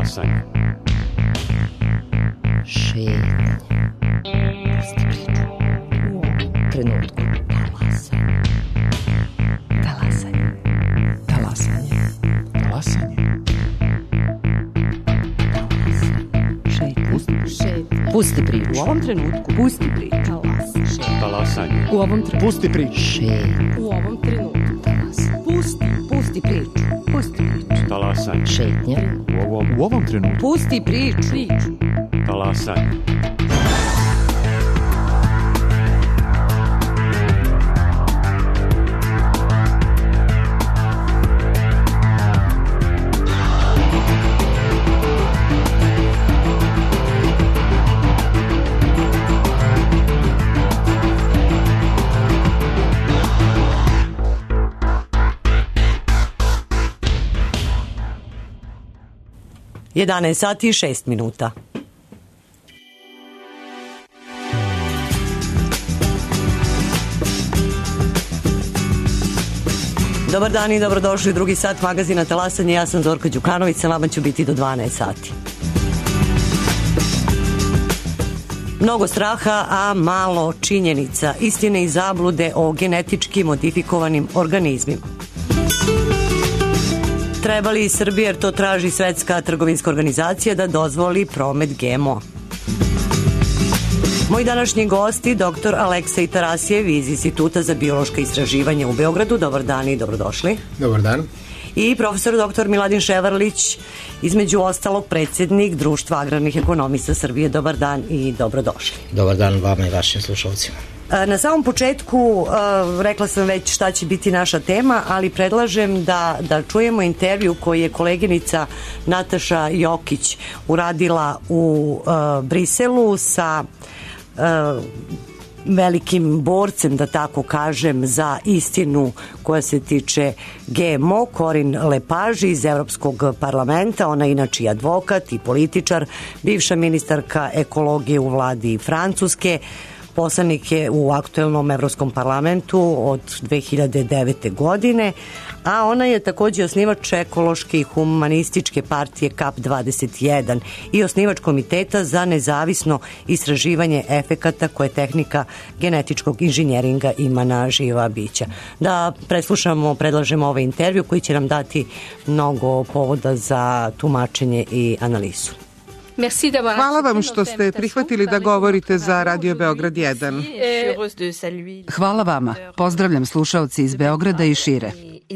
Talasanje. Šetnje. Pusti priču. U ovom trenutku. Talasanje. Talasanje. Talasanje. Šetnje. Pusti priču. U ovom trenutku. Pusti priču. Talasanje. U ovom trenutku. Pusti priču. Šetnje. U ovom trenutku. Pusti priču. Pusti priču. Talasanje. Šetnje. U ovom trenutku. Pusti priču. Talasanje. Jedanaest sati i 6 minuta. Dobar dan i dobrodošli u drugi sat magazina Talasanje. Ja sam Zorka Đukanović, sa vama ću biti do 12 sati. Mnogo straha, a malo činjenica, istine i zablude o genetički modifikovanim organizmima. Treba li Srbija, jer to traži Svetska trgovinska organizacija, da dozvoli promet GMO? Moji današnji gosti, dr. Aleksej Tarasijev iz Instituta za biološka istraživanja u Beogradu. Dobar dan i dobrodošli. Dobar dan. I profesor dr. Miladin Ševarlić, između ostalog predsjednik Društva agrarnih ekonomista Srbije. Dobar dan i dobrodošli. Dobar dan vama i vašim slušalcima. Na samom početku rekla sam već šta će biti naša tema, ali predlažem da čujemo intervju koji je koleginica Nataša Jokić uradila u Briselu sa velikim borcem, da tako kažem, za istinu koja se tiče GMO, Corinne Lepage iz Evropskog parlamenta. Ona je inače i advokat i političar, bivša ministarka ekologije u vladi Francuske, poslanik je u aktuelnom Evropskom parlamentu od 2009. godine, a ona je takođe osnivač ekološke i humanističke partije KAP 21 i osnivač komiteta za nezavisno istraživanje efekata koje tehnika genetičkog inženjeringa ima na živa bića. Da preslušamo, predlažemo ovaj intervju koji će nam dati mnogo povoda za tumačenje i analizu. Hvala vam što ste prihvatili da govorite za Radio Beograd 1. Hvala vama. Pozdravljam slušaoci iz Beograda i šire.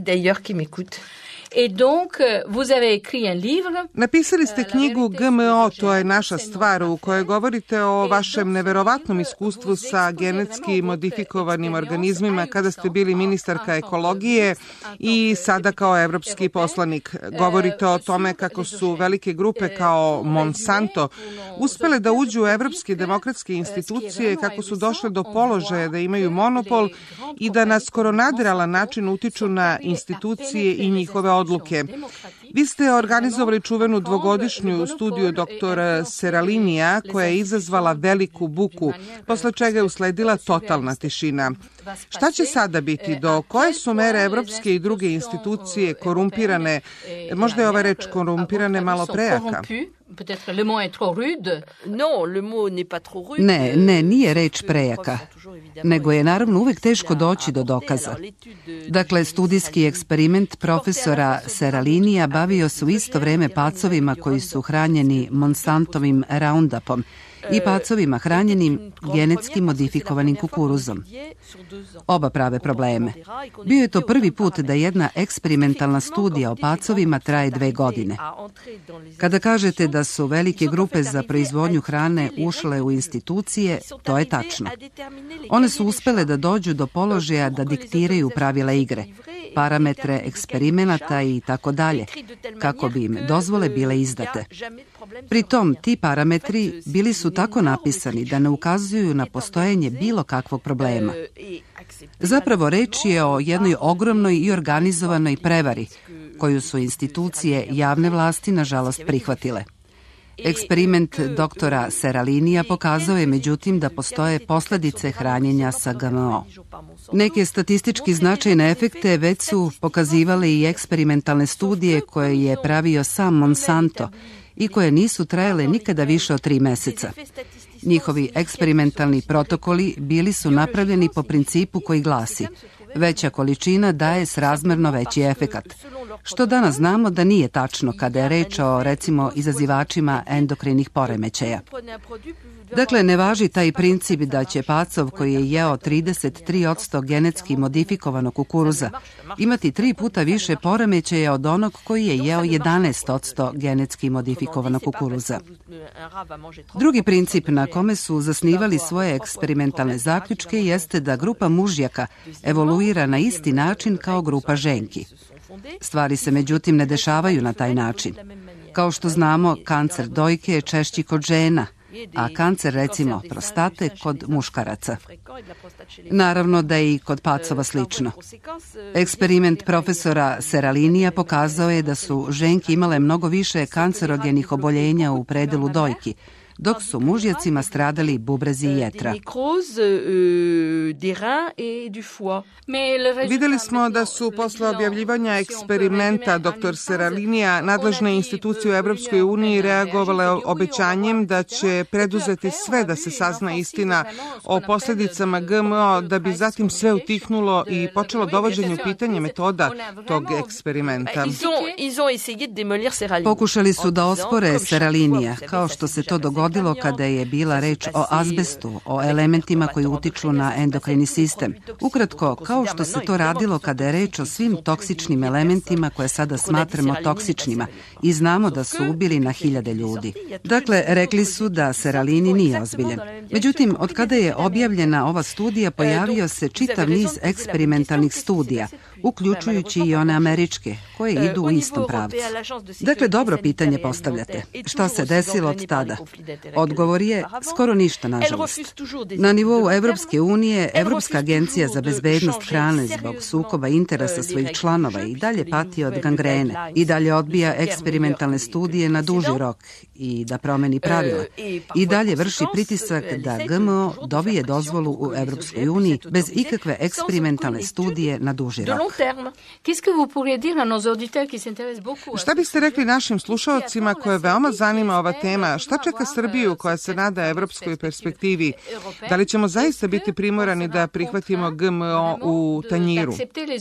Napisali ste knjigu GMO, to je naša stvar, u kojoj govorite o vašem neverovatnom iskustvu sa genetski modifikovanim organizmima kada ste bili ministarka ekologije i sada kao evropski poslanik. Govorite o tome kako su velike grupe kao Monsanto uspele da uđu u evropske demokratske institucije, kako su došle do položaja da imaju monopol i da na skoro nadrealan način utiču na institucije i njihove odluke. Vi ste organizovali čuvenu dvogodišnju studiju dr. Seralinija koja je izazvala veliku buku, posle čega je usledila totalna tišina. Šta će sada biti? Do koje su mere evropske i druge institucije korumpirane? Možda je ova reč korumpirane malo prejaka. Ne, nije reč prejaka, nego je naravno uvek teško doći do dokaza. Dakle, studijski eksperiment profesora Seralinija bavio se u isto vreme pacovima koji su hranjeni Monsantovim Roundupom i pacovima hranjenim genetski modifikovanim kukuruzom. Oba prave probleme. Bio je to prvi put da jedna eksperimentalna studija o pacovima traje 2 godine. Kada kažete da su velike grupe za proizvodnju hrane ušle u institucije, to je tačno. One su uspele da dođu do položaja da diktiraju pravila igre, parametre eksperimenata i tako dalje, kako bi im dozvole bile izdate. Pritom, ti parametri bili su tako napisani da ne ukazuju na postojanje bilo kakvog problema. Zapravo, reč je o jednoj ogromnoj i organizovanoj prevari, koju su institucije javne vlasti, nažalost, prihvatile. Eksperiment doktora Seralinija pokazao je, međutim, da postoje posledice hranjenja sa GMO. Neke statistički značajne efekte već su pokazivale i eksperimentalne studije koje je pravio sam Monsanto i koje nisu trajale nikada više od 3 meseca. Njihovi eksperimentalni protokoli bili su napravljeni po principu koji glasi: veća količina daje srazmerno veći efekat, što danas znamo da nije tačno kada je reč o, recimo, izazivačima endokrinih poremećaja. Dakle, ne važi taj princip da će pacov koji je jeo 33% genetski modifikovanog kukuruza imati 3 puta više poremećaja od onog koji je jeo 11% genetski modifikovanog kukuruza. Drugi princip na kome su zasnivali svoje eksperimentalne zaključke jeste da grupa mužjaka evoluira na isti način kao grupa ženki. Stvari se međutim ne dešavaju na taj način. Kao što znamo, kancer dojke je češći kod žena, a kancer, recimo, prostate kod muškaraca. Naravno da je i kod pacova slično. Eksperiment profesora Seralinija pokazao je da su ženke imale mnogo više kancerogenih oboljenja u predelu dojki, dok su mužjacima stradali bubrezi i jetra. Videli smo da su posle objavljivanja eksperimenta dr. Seralinija nadležne institucije u Evropskoj uniji reagovale obećanjem da će preduzeti sve da se sazna istina o posljedicama GMO, da bi zatim sve utihnulo i počelo dovođenje u pitanje metoda tog eksperimenta. Pokušali su da ospore Seralinija, kao što se to dogodilo kada je bila reč o azbestu, o elementima koji utiču na endokrini sistem. Ukratko, kao što se to radilo kada je reč o svim toksičnim elementima koje sada smatramo toksičnima i znamo da su ubili na 1000 ljudi. Dakle, rekli su da Seralini nije ozbiljen. Međutim, od kada je objavljena ova studija, pojavio se čitav niz eksperimentalnih studija, uključujući i one američke, koje idu u istom pravcu. Dakle, dobro pitanje postavljate. Šta se desilo od tada? Odgovor je skoro ništa, nažalost. Na nivou Evropske unije, Evropska agencija za bezbednost hrane zbog sukoba interesa svojih članova i dalje pati od gangrene, i dalje odbija eksperimentalne studije na duži rok i da promeni pravila. I dalje vrši pritisak da GMO dobije dozvolu u Evropskoj uniji bez ikakve eksperimentalne studije na duži rok. Šta biste rekli našim slušalcima koje veoma zanima ova tema? Šta čeka Srbiju koja se nada evropskoj perspektivi? Da li ćemo zaista biti primorani da prihvatimo GMO u tanjiru?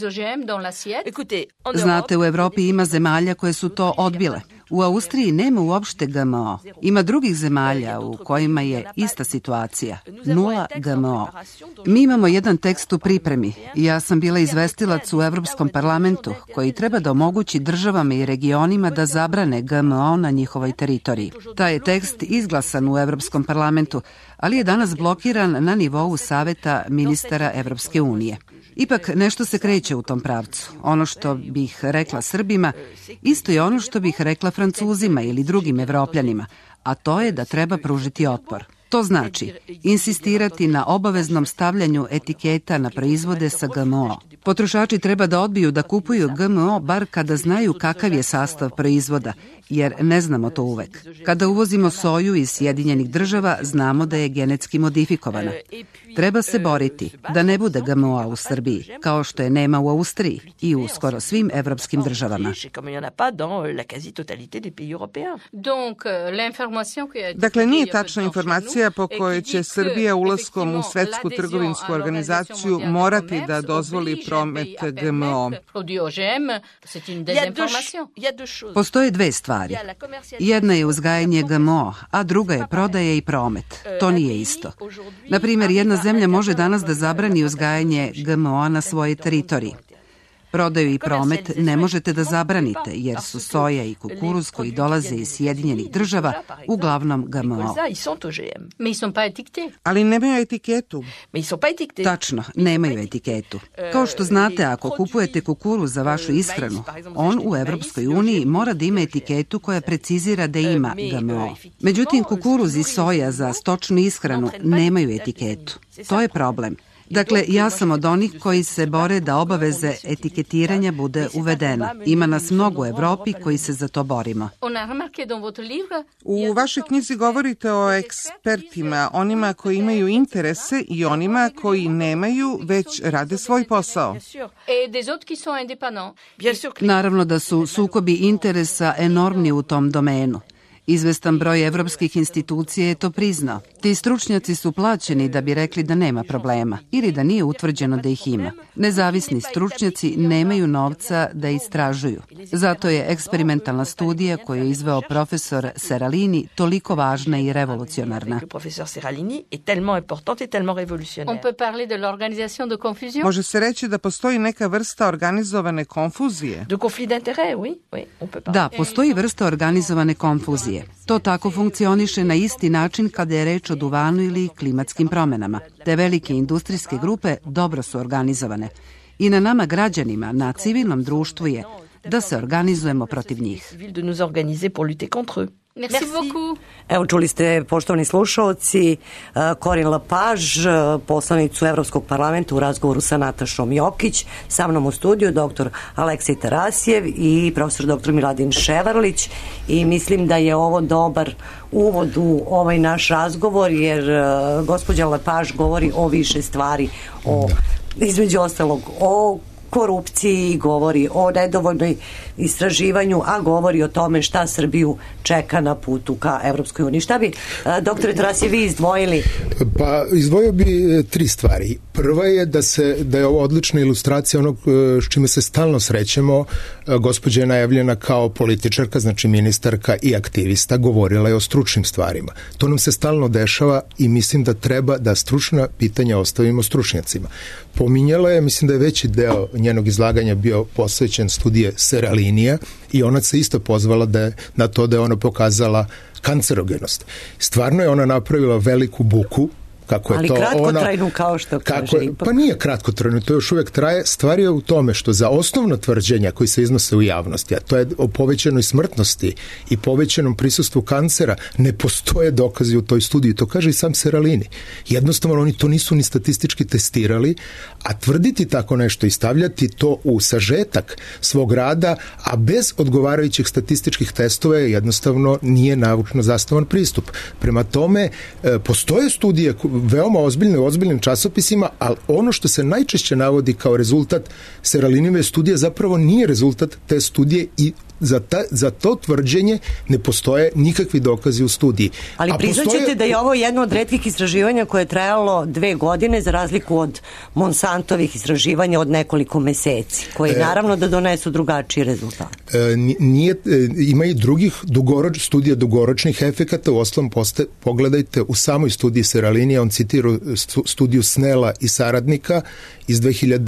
Znate, u Evropi ima zemalja koje su to odbile. U Austriji nema uopšte GMO. Ima drugih zemalja u kojima je ista situacija. 0 GMO. Mi imamo jedan tekst u pripremi. Ja sam bila izvestilac u Evropskom parlamentu koji treba da omogući državama i regionima da zabrane GMO na njihovoj teritoriji. Taj je tekst izglasan u Evropskom parlamentu, ali je danas blokiran na nivou Saveta ministara Evropske unije. Ipak nešto se kreće u tom pravcu. Ono što bih rekla Srbima, isto je ono što bih rekla Francuzima ili drugim Evropljanima, a to je da treba pružiti otpor. To znači insistirati na obaveznom stavljanju etiketa na proizvode sa GMO. Potrošači treba da odbiju da kupuju GMO bar kada znaju kakav je sastav proizvoda, jer ne znamo to uvek. Kada uvozimo soju iz Sjedinjenih Država, znamo da je genetski modifikovana. Treba se boriti da ne bude GMO-a u Srbiji, kao što je nema u Austriji i u skoro svim evropskim državama. Dakle, nije tačna informacija po kojoj će Srbija ulaskom u Svetsku trgovinsku organizaciju morati da dozvoli promet GMO. Postoje 2 stvari. Jedna je uzgajanje GMO, a druga je prodaja i promet. To nije isto. Naprimjer, jedna zemlja može danas da zabrani uzgajanje GMO na svojoj teritoriji. Prodaju i promet ne možete da zabranite, jer su soja i kukuruz koji dolaze iz Sjedinjenih Država uglavnom GMO. Ali nemaju etiketu. Tačno, nemaju etiketu. Kao što znate, ako kupujete kukuruz za vašu ishranu, on u Evropskoj uniji mora da ima etiketu koja precizira da ima GMO. Međutim, kukuruz i soja za stočnu ishranu nemaju etiketu. To je problem. Dakle, ja sam od onih koji se bore da obaveze etiketiranja bude uvedena. Ima nas mnogo u Evropi koji se za to borimo. U vašoj knjizi govorite o ekspertima, onima koji imaju interese i onima koji nemaju, već rade svoj posao. Naravno da su sukobi interesa enormni u tom domenu. Izvestan broj evropskih institucija je to priznao. Ti stručnjaci su plaćeni da bi rekli da nema problema ili da nije utvrđeno da ih ima. Nezavisni stručnjaci nemaju novca da istražuju. Zato je eksperimentalna studija koju je izveo profesor Seralini toliko važna i revolucionarna. Može se reći da postoji neka vrsta organizovane konfuzije? Da, postoji vrsta organizovane konfuzije. To tako funkcioniše na isti način kada je reč o duvanu ili klimatskim promenama. Te velike industrijske grupe dobro su organizovane. I na nama građanima, na civilnom društvu je da se organizujemo protiv njih. Merci beaucoup. Evo, čuli ste, poštovani slušaoci, Corinne Lepage, poslanicu Evropskog parlamenta u razgovoru sa Natašom Jokić, sa mnom u studiju dr. Aleksej Tarasijev i profesor dr. Miladin Ševarlić, i mislim da je ovo dobar uvod u ovaj naš razgovor, jer gospođa Lepage govori o više stvari, između ostalog o korupciji, govori o nedovoljnoj istraživanju, a govori o tome šta Srbiju čeka na putu ka Evropskoj uniji. Šta bi, doktore Tarasijev, vi izdvojili? Pa, izdvojio bi 3 stvari. Prva je da je ovo odlična ilustracija onog s čime se stalno srećemo. Gospođa je najavljena kao političarka, znači ministarka i aktivista, govorila je o stručnim stvarima. To nam se stalno dešava i mislim da treba da stručna pitanja ostavimo stručnjacima. Pominjala je, mislim da je veći deo njenog izlaganja bio posvećen studije Seralinija i ona se isto pozvala na to da je ona pokazala kancerogenost. Stvarno je ona napravila veliku buku. Ali kratkotrajnu, kao što kaže. Pa nije kratkotrajnu, to još uvijek traje. Stvar je u tome što za osnovno tvrđenja koji se iznose u javnosti, a to je o povećanoj smrtnosti i povećanom prisustvu kancera, ne postoje dokazi u toj studiji. To kaže i sam Seralini. Jednostavno, oni to nisu ni statistički testirali, a tvrditi tako nešto i stavljati to u sažetak svog rada, a bez odgovarajućih statističkih testova, jednostavno nije naučno zasnovan pristup. Prema tome, postoje studije veoma ozbiljne u ozbiljnim časopisima, ali ono što se najčešće navodi kao rezultat Seralinove studije zapravo nije rezultat te studije i za to tvrđenje ne postoje nikakvi dokazi u studiji. Ali priznaćete da je ovo jedno od retkih istraživanja koje je trajalo 2 godine za razliku od Monsantovih istraživanja od nekoliko meseci, koji naravno da donesu drugačiji rezultat. Ima i drugih studija dugoročnih efekata, u osnovom pogledajte u samoj studiji Seralinija, on citira studiju Snela i saradnika iz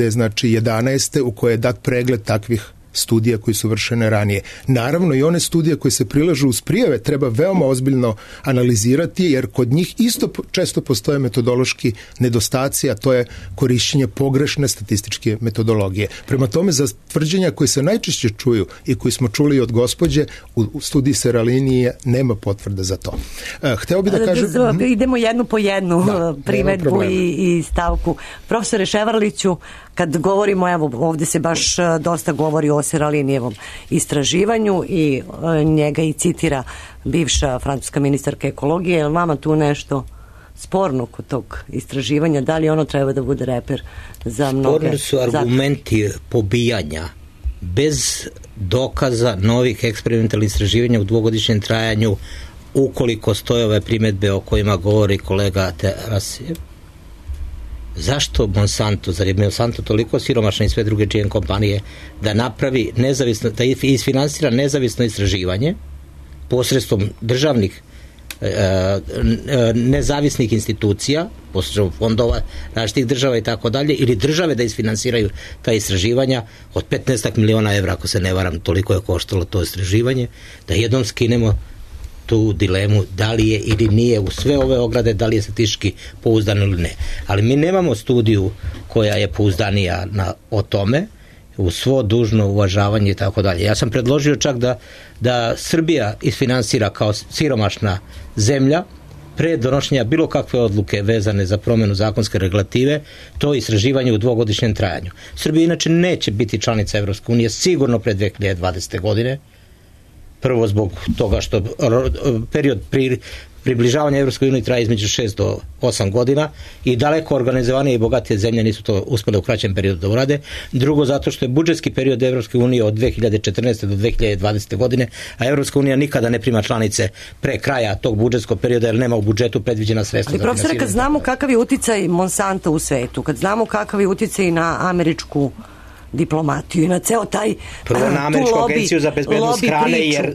2011. u kojoj je dat pregled takvih studija koji su vršene ranije. Naravno, i one studije koje se prilažu uz prijave treba veoma ozbiljno analizirati, jer kod njih isto često postoje metodološki nedostaci, a to je korišćenje pogrešne statističke metodologije. Prema tome, za tvrđenja koje se najčešće čuju i koji smo čuli od gospođe, u studiji Seralinije nema potvrda za to. Hteo bih da kažem... Idemo jednu po jednu primedbu i stavku. Profesore Ševarliću, kad govorimo, evo, ovdje se baš dosta govori o Seralinijevom istraživanju i njega i citira bivša francuska ministarka ekologije. Je li vama tu nešto sporno kod tog istraživanja? Da li ono treba da bude reper za mnoge? Sporni su argumenti pobijanja bez dokaza novih eksperimentalnih istraživanja u 2-godišnjem trajanju, ukoliko stoje ove primedbe o kojima govori kolega Tarasijev. Zašto Monsanto, zar je Monsanto toliko siromašan i sve druge GM kompanije da napravi nezavisno, da isfinansira nezavisno istraživanje posredstvom državnih nezavisnih institucija, posredstvom fondova različitih država i tako dalje, ili države da isfinansiraju ta istraživanja od 15 miliona evra, ako se ne varam, toliko je koštalo to istraživanje, da jednom skinemo tu dilemu da li je ili nije u sve ove ograde, da li je statistički pouzdano ili ne. Ali mi nemamo studiju koja je pouzdanija o tome, u svo dužno uvažavanje i tako dalje. Ja sam predložio čak da Srbija isfinansira kao siromašna zemlja pre donošenja bilo kakve odluke vezane za promjenu zakonske regulative, to istraživanje u 2-godišnjem trajanju. Srbija inače neće biti članica Evropske unije sigurno pre 2020. godine, prvo zbog toga što period približavanje Evropskoj uniji traje između 6 do 8 godina i daleko organizovanije i bogatije zemlje nisu to uspjele u kraćem periodu da urade. Drugo, zato što je budžetski period Evropske unije od 2014. do 2020. godine, a Evropska unija nikada ne prima članice pre kraja tog budžetskog perioda jer nema u budžetu predviđena sredstva. Ali profesore, kad znamo kakav je uticaj Monsanta u svetu, kad znamo kakav je uticaj na američku diplomatiju i na ceo taj prvo na američku agenciju za bezbednost hrane, jer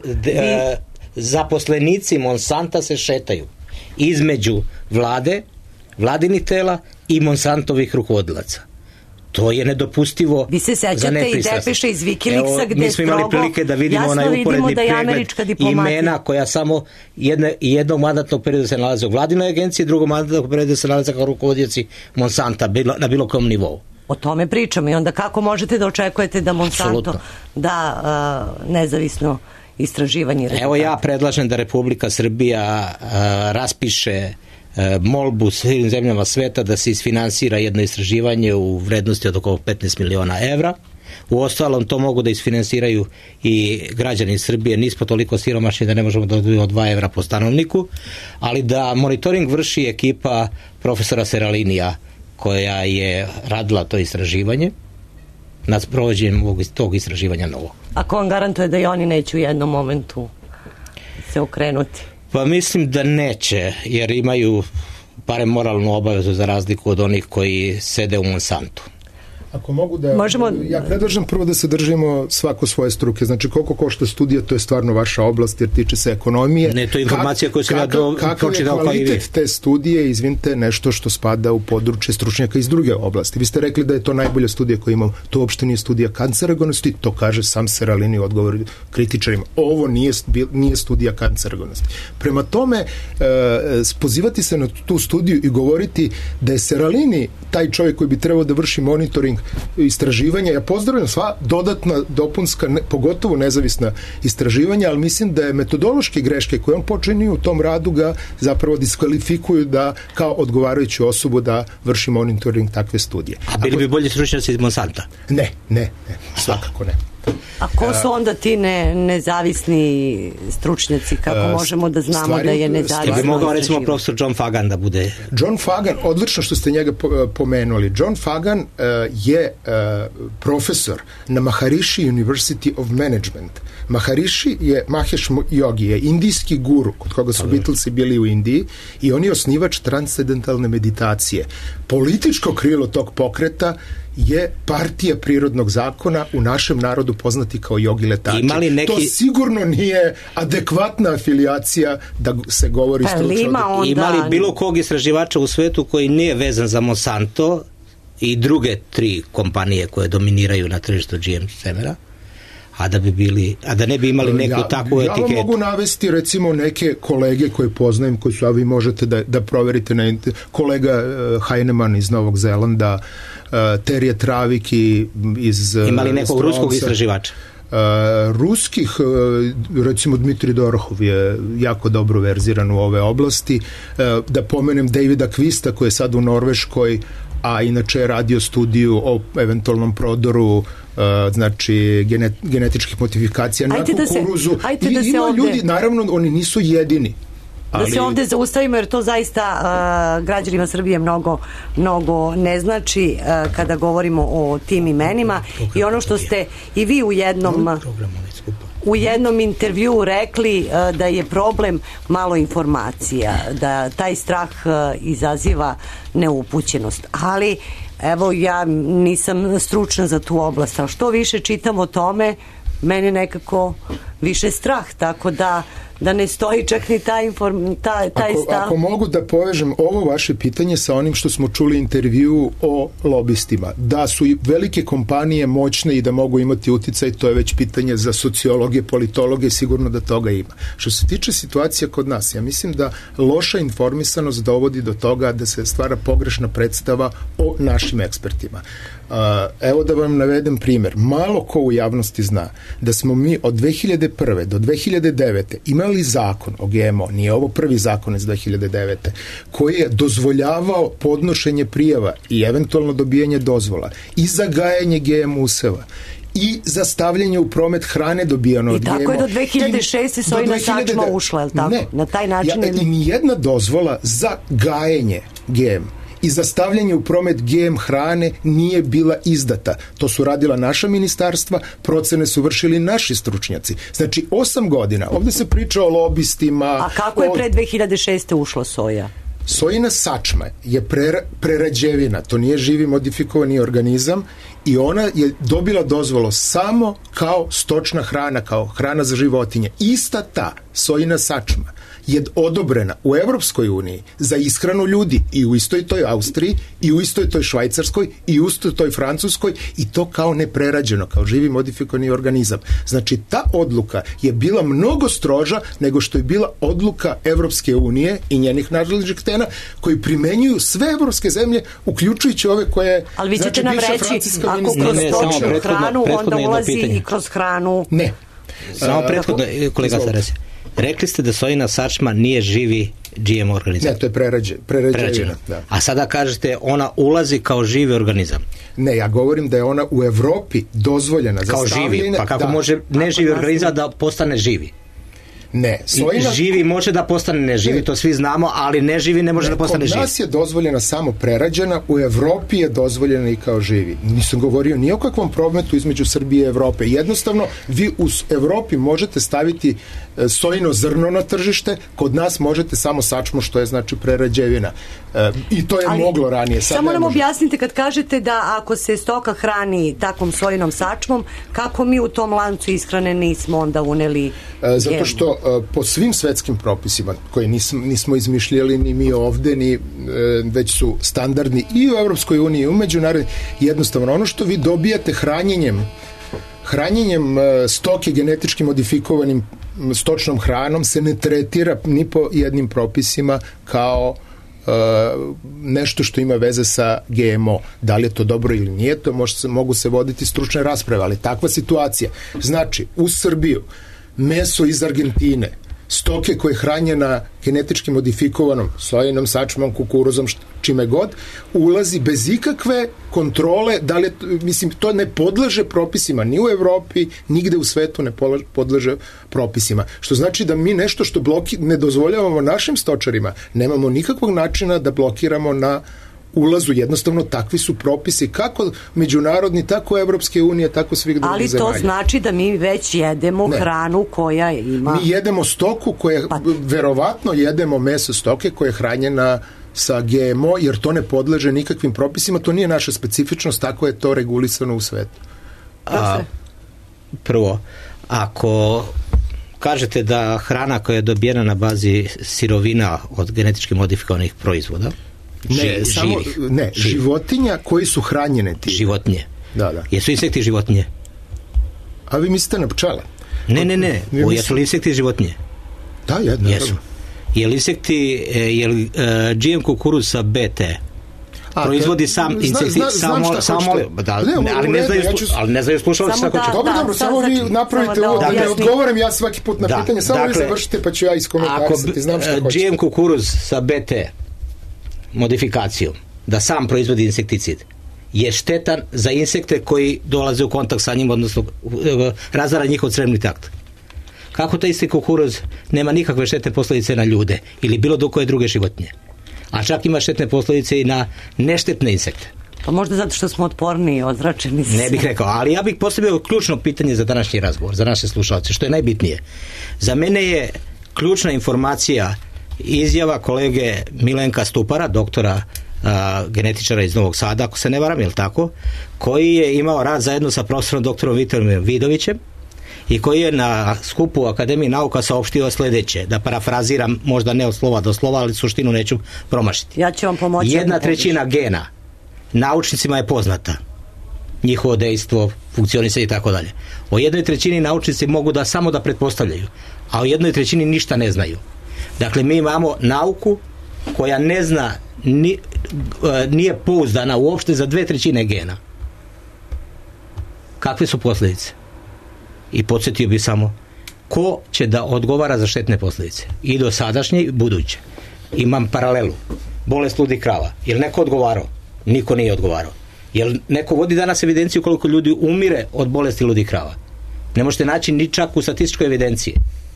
zaposlenici Monsanta se šetaju između vlade, vladinih tela i Monsantovih rukovodilaca. To je nedopustivo. Vi se sećate i depeše iz Wikileaksa gde mi smo imali prilike da vidimo onaj uporedni pregled imena koja samo jednog mandatnog perioda se nalaze u vladinoj agenciji, drugog mandatnog perioda se nalaze kao rukovodioci Monsanta na bilo kom nivou. O tome pričamo i onda kako možete da očekujete da Monsanto da nezavisno istraživanje. Evo ja predlažem da Republika Srbija raspiše molbu svim zemljama sveta da se isfinansira jedno istraživanje u vrednosti od oko 15 miliona evra. U ostalom to mogu da isfinansiraju i građani Srbije, nismo toliko siromašni da ne možemo da odvojimo 2 evra po stanovniku, ali da monitoring vrši ekipa profesora Seralinija koja je radila to istraživanje nad provođenjem tog istraživanja novo. Ako vam garantuje da i oni neće u jednom momentu se okrenuti? Pa mislim da neće, jer imaju barem moralnu obavezu za razliku od onih koji sede u Monsantu. Ako mogu da... Ja predlažem prvo da se držimo svako svoje struke. Znači, koliko košta studija, to je stvarno vaša oblast, jer tiče se ekonomije. Ne, to je informacija koju sam ja pročitao kao i vi. Kakav je kvalitet te studije, izvinite, nešto što spada u područje stručnjaka iz druge oblasti. Vi ste rekli da je to najbolja studija koju imam. To uopšte nije studija kancerogenosti, to kaže sam Seralini u odgovoru kritičarima. Ovo nije studija kancerogenosti. Prema tome, pozivati se na tu studiju i govoriti da je Seralini taj čovjek koji bi trebao da vrši monitoring istraživanja. Ja pozdravljam sva dodatna, dopunska, pogotovo nezavisna istraživanja, ali mislim da je metodološke greške koje on počini u tom radu ga zapravo diskvalifikuju da kao odgovarajuću osobu da vrši monitoring takve studije. A bili bi bolji stručnjaci iz Monsanta? Ne, svakako ne. A ko su onda ti nezavisni stručnjaci? Kako možemo da znamo da je nezavisno? Ja bi mogao recimo profesor John Fagan da bude. John Fagan, odlično što ste njega pomenuli. John Fagan je profesor na Maharishi University of Management. Maharishi je Mahesh Yogi, je indijski guru kod koga su Beatlesi bili u Indiji i on je osnivač transcendentalne meditacije. Političko krilo tog pokreta je partija prirodnog zakona, u našem narodu poznati kao jogi letači. To sigurno nije adekvatna afilijacija da se govori stručno. Ima li bilo kog istraživača u svetu koji nije vezan za Monsanto i druge 3 kompanije koje dominiraju na tržištu GM semera, a da ne bi imali neku takvu etiketu? Ja vam mogu navesti recimo neke kolege koje poznajem, koji su, a vi možete da proverite kolega Heinemann iz Novog Zelanda, Terje Traviki iz... Ima li nekog ruskog istraživača? Ruskih, recimo Dmitri Dorohov je jako dobro verziran u ove oblasti. Da pomenem Davida Kvista koji je sad u Norveškoj, a inače je radio studiju o eventualnom prodoru znači genetičkih modifikacija na kukuruzu. I ima ljudi, naravno oni nisu jedini. Da se ovdje zaustavimo, jer to zaista građanima Srbije mnogo ne znači kada govorimo o tim imenima. I ono što ste i vi u jednom intervjuu rekli da je problem malo informacija, da taj strah izaziva neupućenost. Ali evo, ja nisam stručna za tu oblast, ali što više čitam o tome, meni nekako više strah, tako da ne stoji čak ni taj stav. Ako mogu da povežem ovo vaše pitanje sa onim što smo čuli intervju o lobistima, da su i velike kompanije moćne i da mogu imati uticaj, to je već pitanje za sociologe, politologe, sigurno da toga ima. Što se tiče situacija kod nas, ja mislim da loša informisanost dovodi do toga da se stvara pogrešna predstava o našim ekspertima. Evo da vam navedem primjer. Malo ko u javnosti zna da smo mi od 2001. do 2009. imali zakon o GMO, nije ovo prvi zakon iz 2009. koji je dozvoljavao podnošenje prijava i eventualno dobijanje dozvola i za gajanje GM useva i za stavljanje u promet hrane dobijano od GMO. I tako je do 2006. sojina sačma ušla, je li tako? Ne. Na taj način I nijedna dozvola za gajenje GM i za stavljanje u promet GM hrane nije bila izdata. To su radila naša ministarstva, procene su vršili naši stručnjaci. Znači, 8 godina, ovde se priča o lobistima. A kako je pre 2006. ušla soja? Sojina sačma je prerađevina, to nije živi modifikovani organizam i ona je dobila dozvolu samo kao stočna hrana, kao hrana za životinje. Ista ta sojina sačma je odobrena u Evropskoj uniji za ishranu ljudi i u istoj toj Austriji i u istoj toj Švajcarskoj i u istoj toj Francuskoj i to kao neprerađeno, kao živi modifikovani organizam. Znači, ta odluka je bila mnogo stroža nego što je bila odluka Evropske unije i njenih nadležnih tela koji primenjuju sve evropske zemlje, uključujući ove koje... Ali vi ćete nam reći, ako kroz stočnu hranu, onda ulazi i kroz hranu... Ne. Samo prethodno, kolega Sarasi. Rekli ste da sojina sačma nije živi GMO organizam. Ne, to je prerađevina. Da. A sada kažete ona ulazi kao živi organizam. Ne, ja govorim da je ona u Evropi dozvoljena za kao stavljanje... živi, pa kako može neživi organizam da postane živi? Ne, sojina... Živi može da postane neživi, to svi znamo, ali neživi ne može da postane živi. Kod nas je dozvoljena samo prerađena, u Evropi je dozvoljena i kao živi. Nisam govorio ni o kakvom prometu između Srbije i Evrope. Jednostavno, vi u Evropi možete staviti sojino zrno na tržište, kod nas možete samo sačmu, što je znači prerađevina. I to je moglo ranije. Samo nam objasnite kad kažete da ako se stoka hrani takvom sojinom sačmom, kako mi u tom lancu ishrane nismo onda uneli zato što po svim svetskim propisima koje nismo izmišljali ni mi ovde, ni već su standardni i u Evropskoj uniji i u međunarodnoj, jednostavno ono što vi dobijate hranjenjem stoke genetički modifikovanim stočnom hranom se ne tretira ni po jednim propisima kao nešto što ima veze sa GMO. Da li je to dobro ili nije, to mogu se voditi stručne rasprave, ali takva situacija. Znači, u Srbiju meso iz Argentine, stoke koje je hranjena genetički modifikovanom sojinom, sačmom, kukuruzom, čime god, ulazi bez ikakve kontrole, da li, mislim, to ne podleže propisima, ni u Evropi, nigde u svetu ne podleže propisima. Što znači da mi nešto što ne dozvoljavamo našim stočarima, nemamo nikakvog načina da blokiramo na ulazu, jednostavno takvi su propisi kako međunarodni, tako Evropske unije, tako svih drugih zemalja. Ali to znači da mi već jedemo hranu koja ima... Mi jedemo stoku koja, verovatno jedemo meso stoke koja je hranjena sa GMO, jer to ne podleže nikakvim propisima, to nije naša specifičnost, tako je to regulisano u svetu. Prvo, ako kažete da hrana koja je dobijena na bazi sirovina od genetički modifikovanih proizvoda, životinja koji su hranjene ti. Životinje. Da. Jesu insekti životinje? A vi mislite na pčele? Ne. Jesu li insekti životinje? Da, jedno. Jesu. Je li insekti, GM kukuruz sa BT proizvodi sam insekti, ali ne znaju slušalci šta hoće. Dobro, samo vi napravite ovo, da ne odgovorim ja svaki put na pitanje, samo vi završite pa ću ja iskomentarisati, znam šta hoćete. GM kukuruz sa BT modifikacijom, da sam proizvodi insekticid, je štetan za insekte koji dolaze u kontakt sa njim, odnosno razara njihov crevni trakt. Kako taj isti kukuruz nema nikakve štetne posljedice na ljude ili bilo do koje druge životinje, a čak ima štetne posljedice i na neštetne insekte. Pa možda zato što smo otporniji, odzračeni se. Ne bih rekao, ali ja bih postavio ključno pitanje za današnji razgovor, za naše slušalce, što je najbitnije. Za mene je ključna informacija izjava kolege Milenka Stupara, doktora genetičara iz Novog Sada, ako se ne varam, je li tako, koji je imao rad zajedno sa profesorom doktorom Vitorom Vidovićem i koji je na skupu u Akademiji nauka saopštio sljedeće, da parafraziram, možda ne od slova do slova, ali suštinu neću promašiti. Ja ću vam pomoći. 1/3 gena naučnicima je poznata, njihovo dejstvo, funkcionisanje i tako dalje. O 1/3 naučnici mogu samo da pretpostavljaju, a o 1/3 ništa ne znaju. Dakle, mi imamo nauku koja ne zna, nije pouzdana uopšte za 2/3 gena. Kakve su posljedice? I podsjetio bi samo, ko će da odgovara za štetne posljedice? I do sadašnje i buduće. Imam paralelu. Bolest ludih krava. Je li neko odgovarao? Niko nije odgovarao. Jer neko vodi danas evidenciju koliko ljudi umire od bolesti ludih krava. Ne možete naći ni čak u statističkoj evidenciji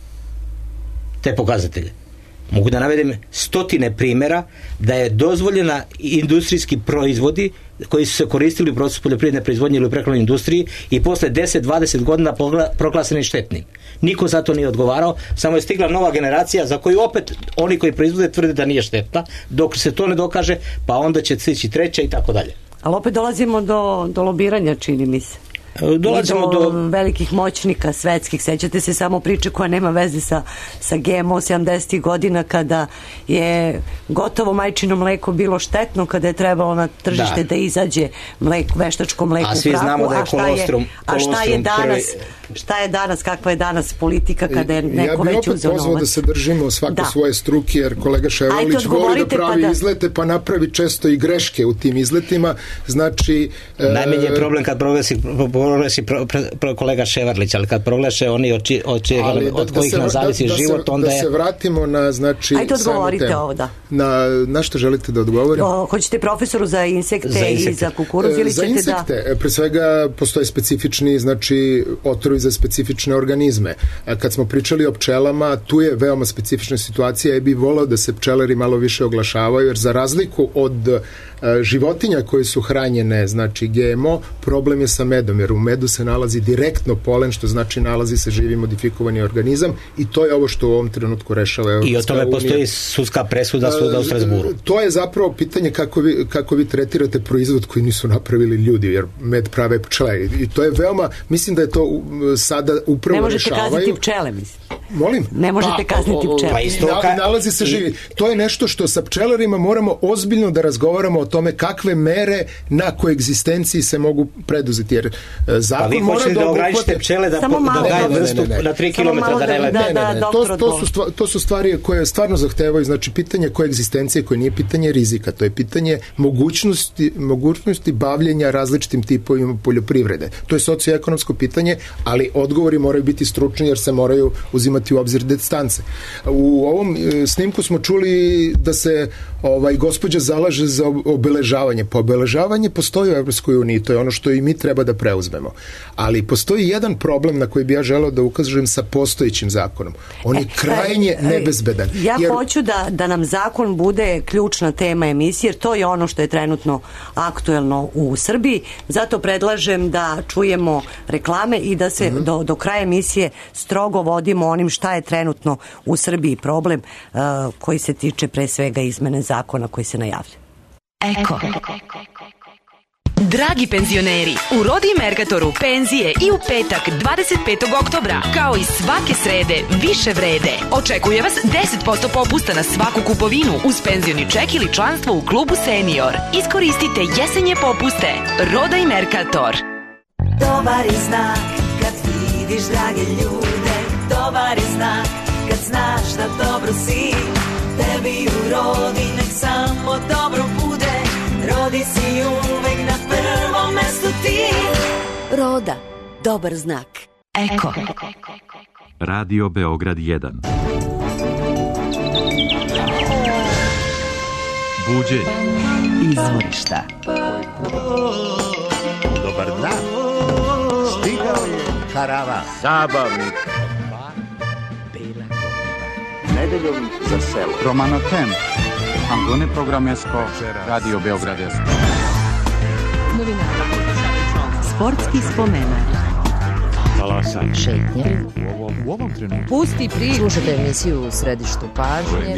te pokazatelje. Mogu da navedem stotine primjera da je dozvoljena industrijski proizvodi koji su se koristili u procesu poljoprivredne proizvodnje ili u prehrambenoj industriji i posle 10-20 godina proglaseni štetnim. Niko za to nije odgovarao, samo je stigla nova generacija za koju opet oni koji proizvode tvrde da nije štetna, dok se to ne dokaže, pa onda će stići treća i tako dalje. Ali opet dolazimo do lobiranja, čini mi se. Dolazimo do velikih moćnika svetskih. Sećate se samo priče koja nema veze sa GMO 70. godina, kada je gotovo majčino mleko bilo štetno, kada je trebalo na tržište da izađe veštačko mleko u prahu. A svi znamo da je kolostrum šta je danas, kakva je danas politika kada je neko već uzeo novac. Ja bih opet pozvao da se držimo svako svoje struke, jer kolega Ševarlić voli da pravi izlete, pa napravi često i greške u tim izletima. Znači... Najmanji je problem kad proglasi kolega Ševarlić, ali kad proglaše oni od kojih nam zavisi život, onda je... Da se vratimo na, znači... Ajde, odgovorite ovo, da. Na što želite da odgovorim? Hoćete profesoru za insekte i za kukuruz ili ćete da... Za insekte, pre svega postoje specifični, znači, otrovi za specifične organizme. Kad smo pričali o pčelama, tu je veoma specifična situacija i bih volao da se pčelari malo više oglašavaju, jer za razliku od životinja koje su hranjene, znači GMO, problem je sa medom, jer u medu se nalazi direktno polen, što znači nalazi se živi modifikovani organizam, i to je ovo što u ovom trenutku rešava Evropska unija. I o tome postoji sudska presuda suda u Strasburu. To je zapravo pitanje kako vi tretirate proizvod koji nisu napravili ljudi, jer med prave pčele. I to je veoma, mislim da je to sada upravo rešavaju. Ne možete kazniti pčele, mislim. Molim? Ne možete kazniti pčele. Nalazi se živi. To je nešto što sa pčelarima moramo ozbiljno da razgovaramo o tome kakve mere na koegzistenciji se mogu preduzeti, jer zakon mora da ograničite pčele da gaje vrstu na 3 km da ne lete. To su stvari koje stvarno zahtevaju, znači pitanje koegzistencije koje nije pitanje rizika, to je pitanje mogućnosti bavljenja različitim tipovima poljoprivrede. To je socioekonomsko pitanje, ali odgovori moraju biti stručni jer se moraju uzimati u obzir distance. U ovom snimku smo čuli da se gospođa zalaže za obeležavanje. Pa obeležavanje postoji u Evropskoj uniji, to je ono što i mi treba da preuzmemo. Ali postoji jedan problem na koji bi ja želeo da ukažem sa postojećim zakonom. On je krajnje nebezbedan. Ja hoću da nam zakon bude ključna tema emisije, jer to je ono što je trenutno aktuelno u Srbiji. Zato predlažem da čujemo reklame i da se do kraja emisije strogo vodimo onim šta je trenutno u Srbiji problem koji se tiče pre svega izmene zakona koji se najavlja. Eko. Dragi penzioneri, u Rodi Mercatoru penzije i u petak 25. oktobra, kao i svake srede, više vrede. Očekuje vas 10% popusta na svaku kupovinu uz penzioni ček ili članstvo u klubu Senior. Iskoristite jesenje popuste. Roda i Mercator. Dobar je znak kad vidiš drage ljude. Dobar je znak kad znaš da dobro si. Tebi u Rodi nek samo dobro bude. Rodi si uvek na prvom mestu ti. Roda, dobar znak. Eko. Radio Beograd 1. Buđenje. Izvorišta. Dobar dan. Stigao je karavan. Zabavnik. Nedeljom za selo. Romano Tem. Antone Programesko, Radio Beogradesko. Sportski spomenak. Talasanje. Šetnje. U ovom trenutku. Pusti priču. Slušajte emisiju u središtu pažnje.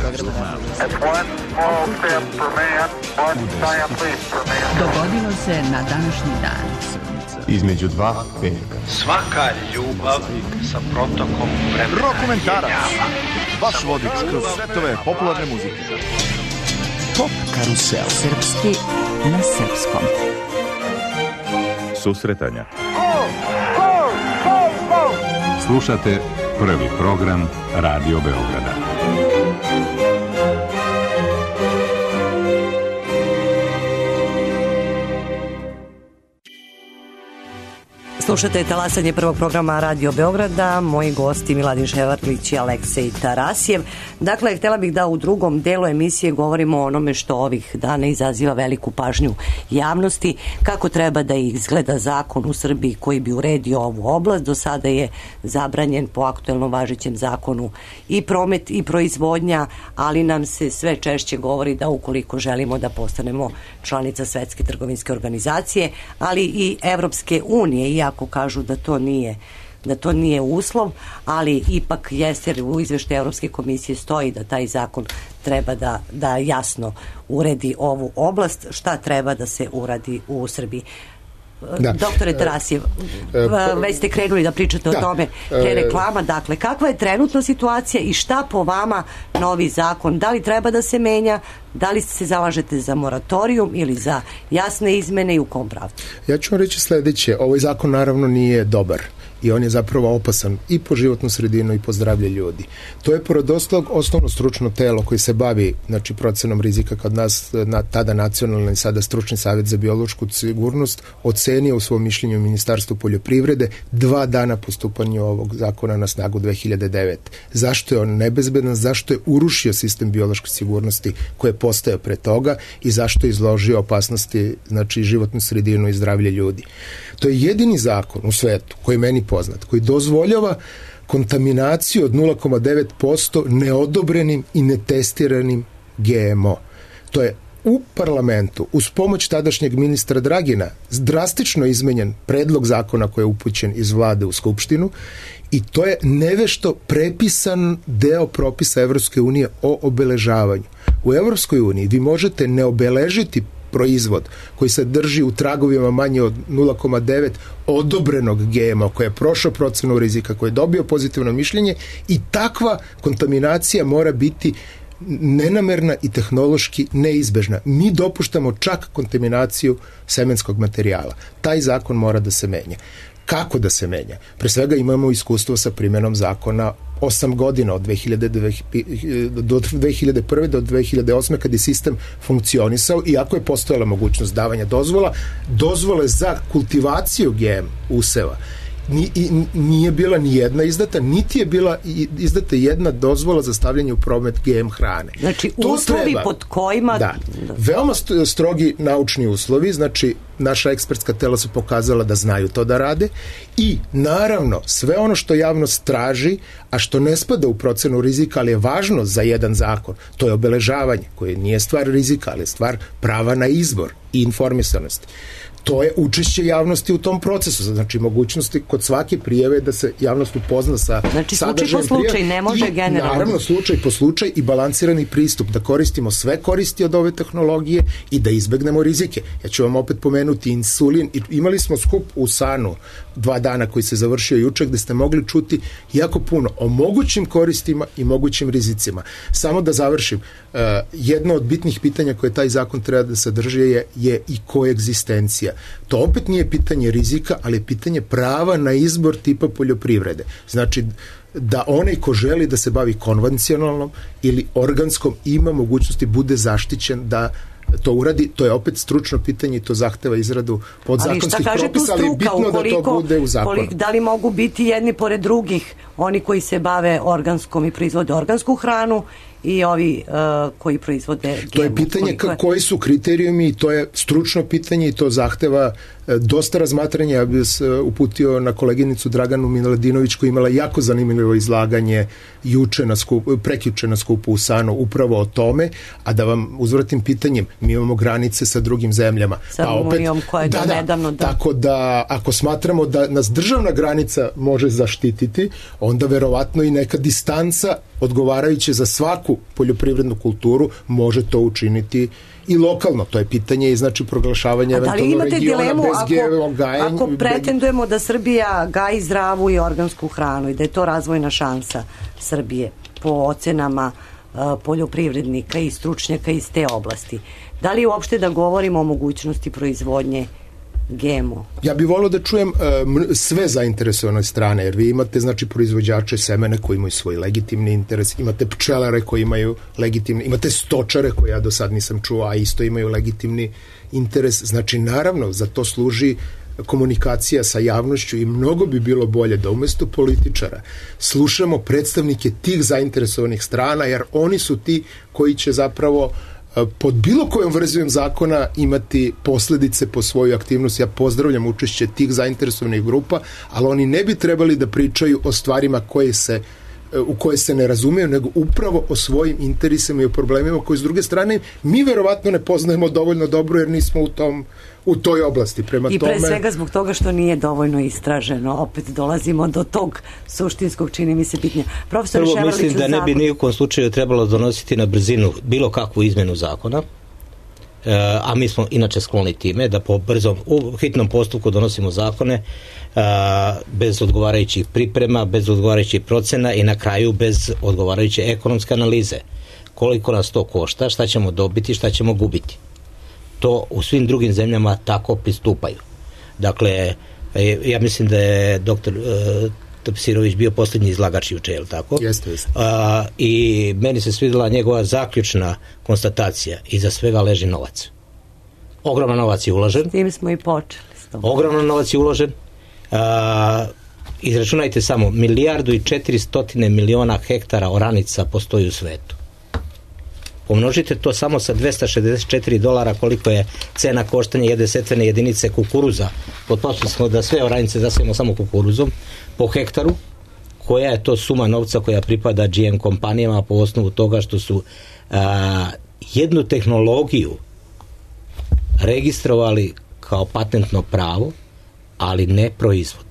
Dogodilo se na današnji dan. Između dva veka. Svaka ljubav sa protokom vremena. Rokomentarac. Vaš vodič kroz svetove popularne muzike. Top karusel. Srpski na srpskom. Susretanja. Slušate prvi program Radio Beograda. Slušate talasanje prvog programa Radio Beograda, moji gosti Miladin Ševarlić i Aleksej Tarasijev. Dakle, htjela bih da u drugom delu emisije govorimo o onome što ovih dana izaziva veliku pažnju javnosti, kako treba da izgleda zakon u Srbiji koji bi uredio ovu oblast. Do sada je zabranjen po aktuelno važećem zakonu i promet i proizvodnja, ali nam se sve češće govori da ukoliko želimo da postanemo članica Svetske trgovinske organizacije, ali i Evropske unije, iako kažu da to nije uslov, ali ipak jeste, jer u izveštaju Evropske komisije stoji da taj zakon treba da jasno uredi ovu oblast, šta treba da se uradi u Srbiji. Da. Doktore Tarasijev, već ste krenuli da pričate o tome pre reklama, dakle, kakva je trenutna situacija i šta po vama novi zakon, da li treba da se menja, da li se zalažete za moratorijum ili za jasne izmene i u kom pravcu? Ja ću vam reći sledeće, ovaj zakon naravno nije dobar i on je zapravo opasan i po životnu sredinu i po zdravlje ljudi. To je pored ostalog osnovno stručno telo koji se bavi, znači, procenom rizika kod nas, tada nacionalni i sada stručni savjet za biološku sigurnost, ocenio u svom mišljenju Ministarstvu poljoprivrede 2 dana po stupanju ovog zakona na snagu 2009. Zašto je on nebezbedan, zašto je urušio sistem biološke sigurnosti koji je postojao pre toga i zašto je izložio opasnosti, znači, životnu sredinu i zdravlje ljudi. To je jedini zakon u svetu koji meni poznat, koji dozvoljava kontaminaciju od 0,9% neodobrenim i netestiranim GMO. To je u parlamentu, uz pomoć tadašnjeg ministra Dragina, drastično izmenjen predlog zakona koji je upućen iz vlade u Skupštinu i to je nevešto prepisan deo propisa Evropske unije o obeležavanju. U Evropskoj uniji vi možete ne obeležiti proizvod koji se drži u tragovima manje od 0,9 odobrenog GMO, koji je prošao procenu rizika, koji je dobio pozitivno mišljenje i takva kontaminacija mora biti nenamerna i tehnološki neizbežna. Mi dopuštamo čak kontaminaciju semenskog materijala. Taj zakon mora da se menja. Kako da se menja? Pre svega imamo iskustvo sa primjenom zakona 8 godina od 2001. do 2008. kad je sistem funkcionisao, iako je postojala mogućnost davanja dozvole za kultivaciju GM useva. Nije bila ni jedna izdata, niti je bila izdata jedna dozvola za stavljanje u promet GM hrane. Znači, uslovi pod kojima... Da, veoma strogi naučni uslovi, znači, naša ekspertska tela su pokazala da znaju to da rade i, naravno, sve ono što javnost traži, a što ne spada u procenu rizika, ali je važno za jedan zakon, to je obeležavanje, koje nije stvar rizika, ali je stvar prava na izbor i informisanosti. To je učešće javnosti u tom procesu, znači mogućnosti kod svake prijave da se javnost upozna sa sadržajem slučaj po slučaj, ne može generalno. Naravno, slučaj po slučaj i balansirani pristup, da koristimo sve koristi od ove tehnologije i da izbegnemo rizike. Ja ću vam opet pomenuti insulin. Imali smo skup u Sanu 2 dana koji se završio juče, gde ste mogli čuti jako puno o mogućim koristima i mogućim rizicima. Samo da završim, jedno od bitnih pitanja koje taj zakon treba da sadrži je i koegzistencija. To opet nije pitanje rizika, ali je pitanje prava na izbor tipa poljoprivrede. Znači, da onaj ko želi da se bavi konvencionalnom ili organskom ima mogućnosti, bude zaštićen da to uradi. To je opet stručno pitanje i to zahteva izradu podzakonskih propisa, ali je bitno da to bude u zakonu. Da li mogu biti jedni pored drugih oni koji se bave organskom i proizvode organsku hranu i ovi koji proizvode GMO? To je pitanje koji su kriterijumi i to je stručno pitanje i to zahteva dosta razmatranja. Ja bih se uputio na koleginicu Draganu Miladinović koja imala jako zanimljivo izlaganje prekjuče na skupu u Sanu upravo o tome, a da vam uzvratim pitanjem, mi imamo granice sa drugim zemljama. Sa Rumunijom koja je nedavno... Tako da ako smatramo da nas državna granica može zaštititi, onda verovatno i neka distanca odgovarajuće za svaku poljoprivrednu kulturu može to učiniti i lokalno. To je pitanje i znači proglašavanja eventualno regiona bez GMO gajenja. Ako pretendujemo da Srbija gaji zdravu i organsku hranu i da je to razvojna šansa Srbije po ocenama poljoprivrednika i stručnjaka iz te oblasti, da li uopšte da govorimo o mogućnosti proizvodnje GMO? Ja bih volio da čujem sve zainteresovane strane, jer vi imate znači proizvođače semena koji imaju svoj legitimni interes, imate pčelare koji imaju legitimni, imate stočare koje ja do sad nisam čuo, a isto imaju legitimni interes. Znači naravno za to služi komunikacija sa javnošću i mnogo bi bilo bolje da umesto političara slušamo predstavnike tih zainteresovanih strana, jer oni su ti koji će zapravo pod bilo kojom verzijom zakona imati posledice po svoju aktivnost. Ja pozdravljam učešće tih zainteresovanih grupa, ali oni ne bi trebali da pričaju o stvarima u koje se ne razumeju, nego upravo o svojim interesima i o problemima koje s druge strane mi verovatno ne poznajemo dovoljno dobro jer nismo u toj oblasti. I pre svega zbog toga što nije dovoljno istraženo. Opet dolazimo do tog suštinskog, čini mi se pitanja. Profesor Prvo, Ševarlić, mislim da ne bi nijekom slučaju trebalo donositi na brzinu bilo kakvu izmenu zakona, a mi smo inače skloni time da po u hitnom postupku donosimo zakone bez odgovarajućih priprema, bez odgovarajućih procena i na kraju bez odgovarajuće ekonomske analize. Koliko nas to košta, šta ćemo dobiti, šta ćemo gubiti. To u svim drugim zemljama tako pristupaju. Dakle, ja mislim da je doktor Topsirović bio posljednji izlagač juče, je li tako? Jeste. I meni se svidjela njegova zaključna konstatacija. Iza svega leži novac. Ogroman novac je uložen. S tim smo i počeli. Ogroman novac je uložen. Izračunajte samo, 1.400.000.000 hektara oranica postoji u svetu. Pomnožite to samo sa $264 koliko je cena koštanja jedne setvene jedinice kukuruza. Potpustili smo da sve oranice zasijemo samo kukuruzom po hektaru. Koja je to suma novca koja pripada GM kompanijama po osnovu toga što su jednu tehnologiju registrovali kao patentno pravo, ali ne proizvod.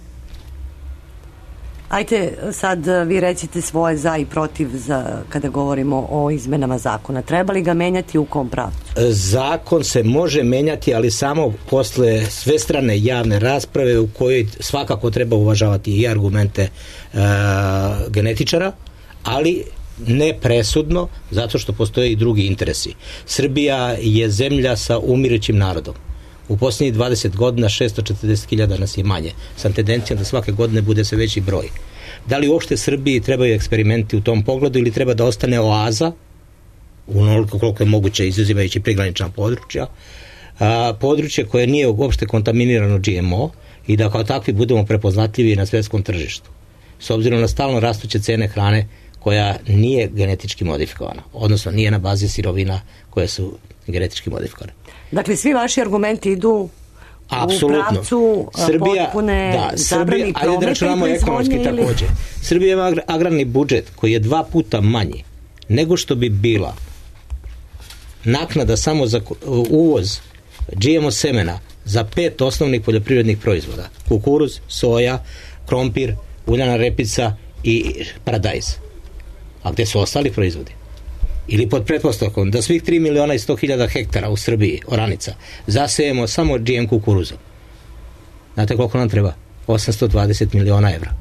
Ajte, sad vi recite svoje za i protiv kada govorimo o izmenama zakona. Treba li ga menjati u kom pravcu? Zakon se može menjati, ali samo posle svestrane javne rasprave u kojoj svakako treba uvažavati i argumente genetičara, ali ne presudno, zato što postoje i drugi interesi. Srbija je zemlja sa umirućim narodom. U posljednjih 20 godina 640.000 nas je manje, sa tendencijom da svake godine bude sve veći broj. Da li uopšte Srbiji trebaju eksperimenti u tom pogledu ili treba da ostane oaza, onoliko koliko je moguće izuzimajući prigranična područja, područje koje nije uopšte kontaminirano GMO i da kao takvi budemo prepoznatljivi na svjetskom tržištu. S obzirom na stalno rastuće cene hrane koja nije genetički modifikovana, odnosno nije na bazi sirovina koje su genetički modifikovane. Dakle, svi vaši argumenti idu apsolutno. U pravcu potpune zabrani prometa i proizvodnje takođe. Srbija ima agrarni budžet koji je 2 puta manji nego što bi bila naknada samo za uvoz GMO semena za 5 osnovnih poljoprivrednih proizvoda. Kukuruz, soja, krompir, uljana repica i paradajz. A gde su ostali proizvodi? Ili pod pretpostavkom da svih 3.100.000 hektara u Srbiji, oranica, zasejemo samo GM kukuruzom. Znate koliko nam treba? 820 miliona evra.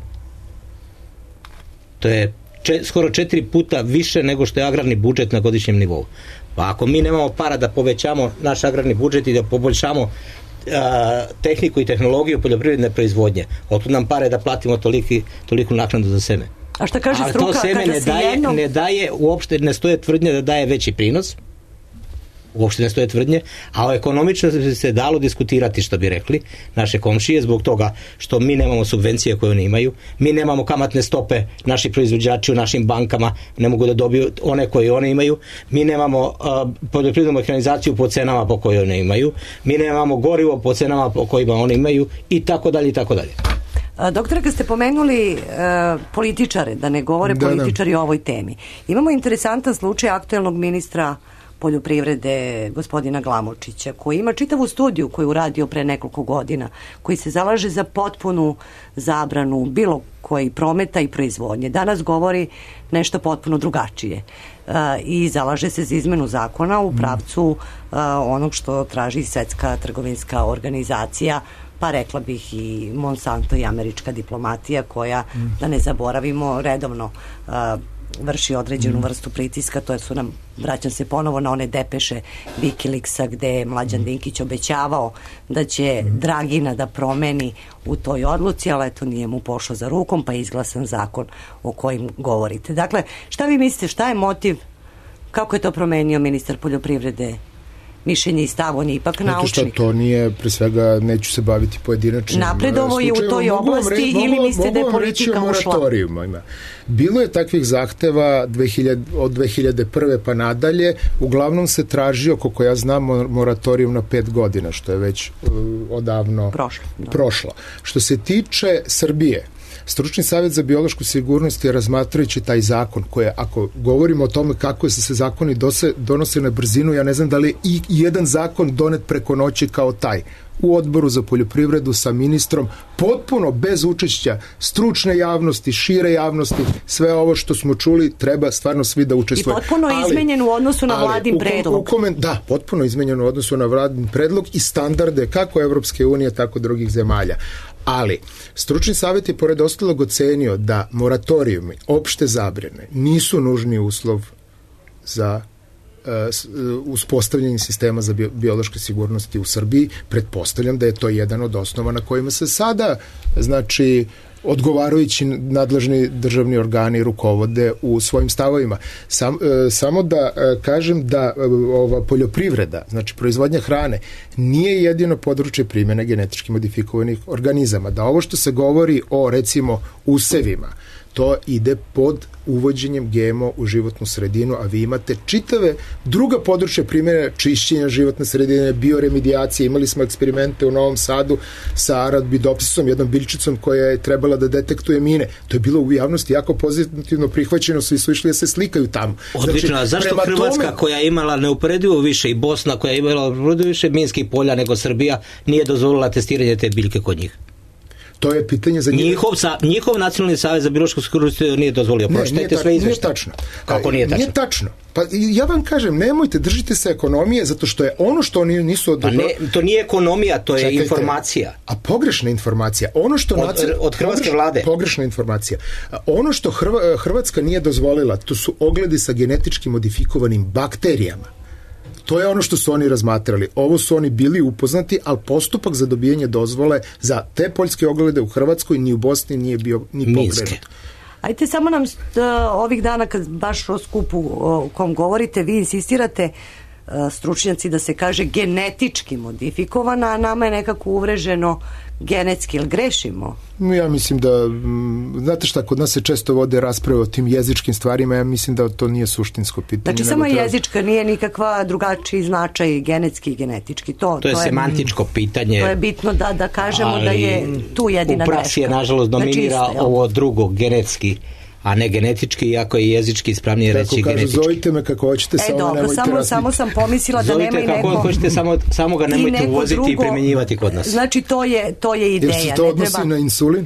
To je skoro 4 puta više nego što je agrarni budžet na godišnjem nivou. Pa ako mi nemamo para da povećamo naš agrarni budžet i da poboljšamo tehniku i tehnologiju poljoprivredne proizvodnje, otkud nam pare da platimo toliku naknadu za seme? A šta kaže struka? To seme ne daje, uopšte ne stoje tvrdnje da daje veći prinos, uopšte ne stoje tvrdnje, a o ekonomičnosti se dalo diskutirati, što bi rekli naše komšije, zbog toga što mi nemamo subvencije koje oni imaju, mi nemamo kamatne stope, naši proizvođači u našim bankama ne mogu da dobiju one koje one imaju, mi nemamo poljoprivrednu mehanizaciju po cenama po koje one imaju, mi nemamo gorivo po cenama po kojima one imaju i tako dalje i tako dalje. Doktore, kad ste pomenuli političare, da ne govore političari o ovoj temi, imamo interesantan slučaj aktuelnog ministra poljoprivrede gospodina Glamočića, koji ima čitavu studiju koju uradio pre nekoliko godina, koji se zalaže za potpunu zabranu bilo koji prometa i proizvodnje. Danas govori nešto potpuno drugačije i zalaže se za izmenu zakona u pravcu onog što traži Svetska trgovinska organizacija, pa rekla bih i Monsanto i američka diplomatija koja, da ne zaboravimo, redovno vrši određenu vrstu pritiska. To su nam, vraćam se ponovo na one depeše Wikileaksa gde je Mlađan Dinkić obećavao da će Dragina da promeni u toj odluci, ali eto nije mu pošlo za rukom, pa je izglasan zakon o kojim govorite. Dakle, šta vi mislite, šta je motiv, kako je to promenio ministar poljoprivrede mišljenje i stav, on je ipak naučnik. Zato što to nije, pre svega, neću se baviti pojedinačnim napredovo je u toj oblasti ili mislite da je politika ušla? Bilo je takvih zahteva od 2001. pa nadalje, uglavnom se tražio, koliko ja znam, moratorijum na 5 godina, što je već odavno prošlo. Što se tiče Srbije, Stručni savjet za biološku sigurnost je razmatrajući taj zakon, koji, ako govorimo o tome kako se zakoni donose na brzinu, ja ne znam da li je i jedan zakon donet preko noći kao taj. U Odboru za poljoprivredu sa ministrom, potpuno bez učešća stručne javnosti, šire javnosti, sve ovo što smo čuli treba stvarno svi da učestvuju. I potpuno izmenjen u odnosu na vladin predlog. Da, potpuno izmenjen u odnosu na vladin predlog i standarde kako Evropske unije, tako drugih zemalja. Ali, stručni savjet je pored ostalog ocenio da moratorijumi, opšte zabrane, nisu nužni uslov za uspostavljanje sistema za biološke sigurnosti u Srbiji. Pretpostavljam da je to jedan od osnova na kojima se sada, znači, odgovarajući nadležni državni organi rukovode u svojim stavovima. Samo da kažem da ova poljoprivreda, znači proizvodnja hrane, nije jedino područje primjene genetički modifikovanih organizama. Da ovo što se govori o, recimo, usevima, to ide pod uvođenjem GMO u životnu sredinu, a vi imate čitave druga područja primjene čišćenja životne sredine, bioremedijacije. Imali smo eksperimente u Novom Sadu sa arabidopsisom, jednom biljčicom koja je trebala da detektuje mine. To je bilo u javnosti jako pozitivno prihvaćeno, svi su išli da se slikaju tamo. Odlično, znači, a zašto Hrvatska koja je imala neuporedivo više i Bosna koja je imala neuporedivo više minskih polja nego Srbija nije dozvolila testiranje te biljke kod njih? To je pitanje za njihov nacionalni savez za biološku sigurnost nije dozvolio. Pročitajte sve izveštaje. Nije tačno. Kako nije tačno? Nije tačno. Pa ja vam kažem, nemojte, držite se ekonomije, zato što je ono što oni nisu odobrali. To nije ekonomija, to je informacija. A pogrešna informacija. Ono što od hrvatske vlade. Pogrešna informacija. Ono što Hrvatska nije dozvolila, to su ogledi sa genetički modifikovanim bakterijama. To je ono što su oni razmatrali. Ovo su oni bili upoznati, ali postupak za dobijanje dozvole za te poljske oglede u Hrvatskoj ni u Bosni nije bio ni pokrenut. Ajte samo nam ovih dana, kad baš o skupu o kom govorite, vi insistirate, stručnjaci, da se kaže genetički modifikovana, a nama je nekako uvreženo genetski, ili grešimo? Ja mislim da, znate šta, kod nas se često vode rasprave o tim jezičkim stvarima, ja mislim da to nije suštinsko pitanje. Znači samo jezička, nije nikakva drugačiji značaj genetski i genetički. To je semantičko pitanje. To je bitno da kažemo da je tu jedina greška. U praksi je nažalost dominira ovo drugo, genetski, a ne genetički, iako je jezički ispravnije reći genetički. Tako kažu, zovite me kako hoćete, samo sam pomislila da nema i neko... Zovite kako hoćete, samo ga nemojte uvoziti i primjenjivati kod nas. Znači, to je ideja. Jer se to odnosi na insulin?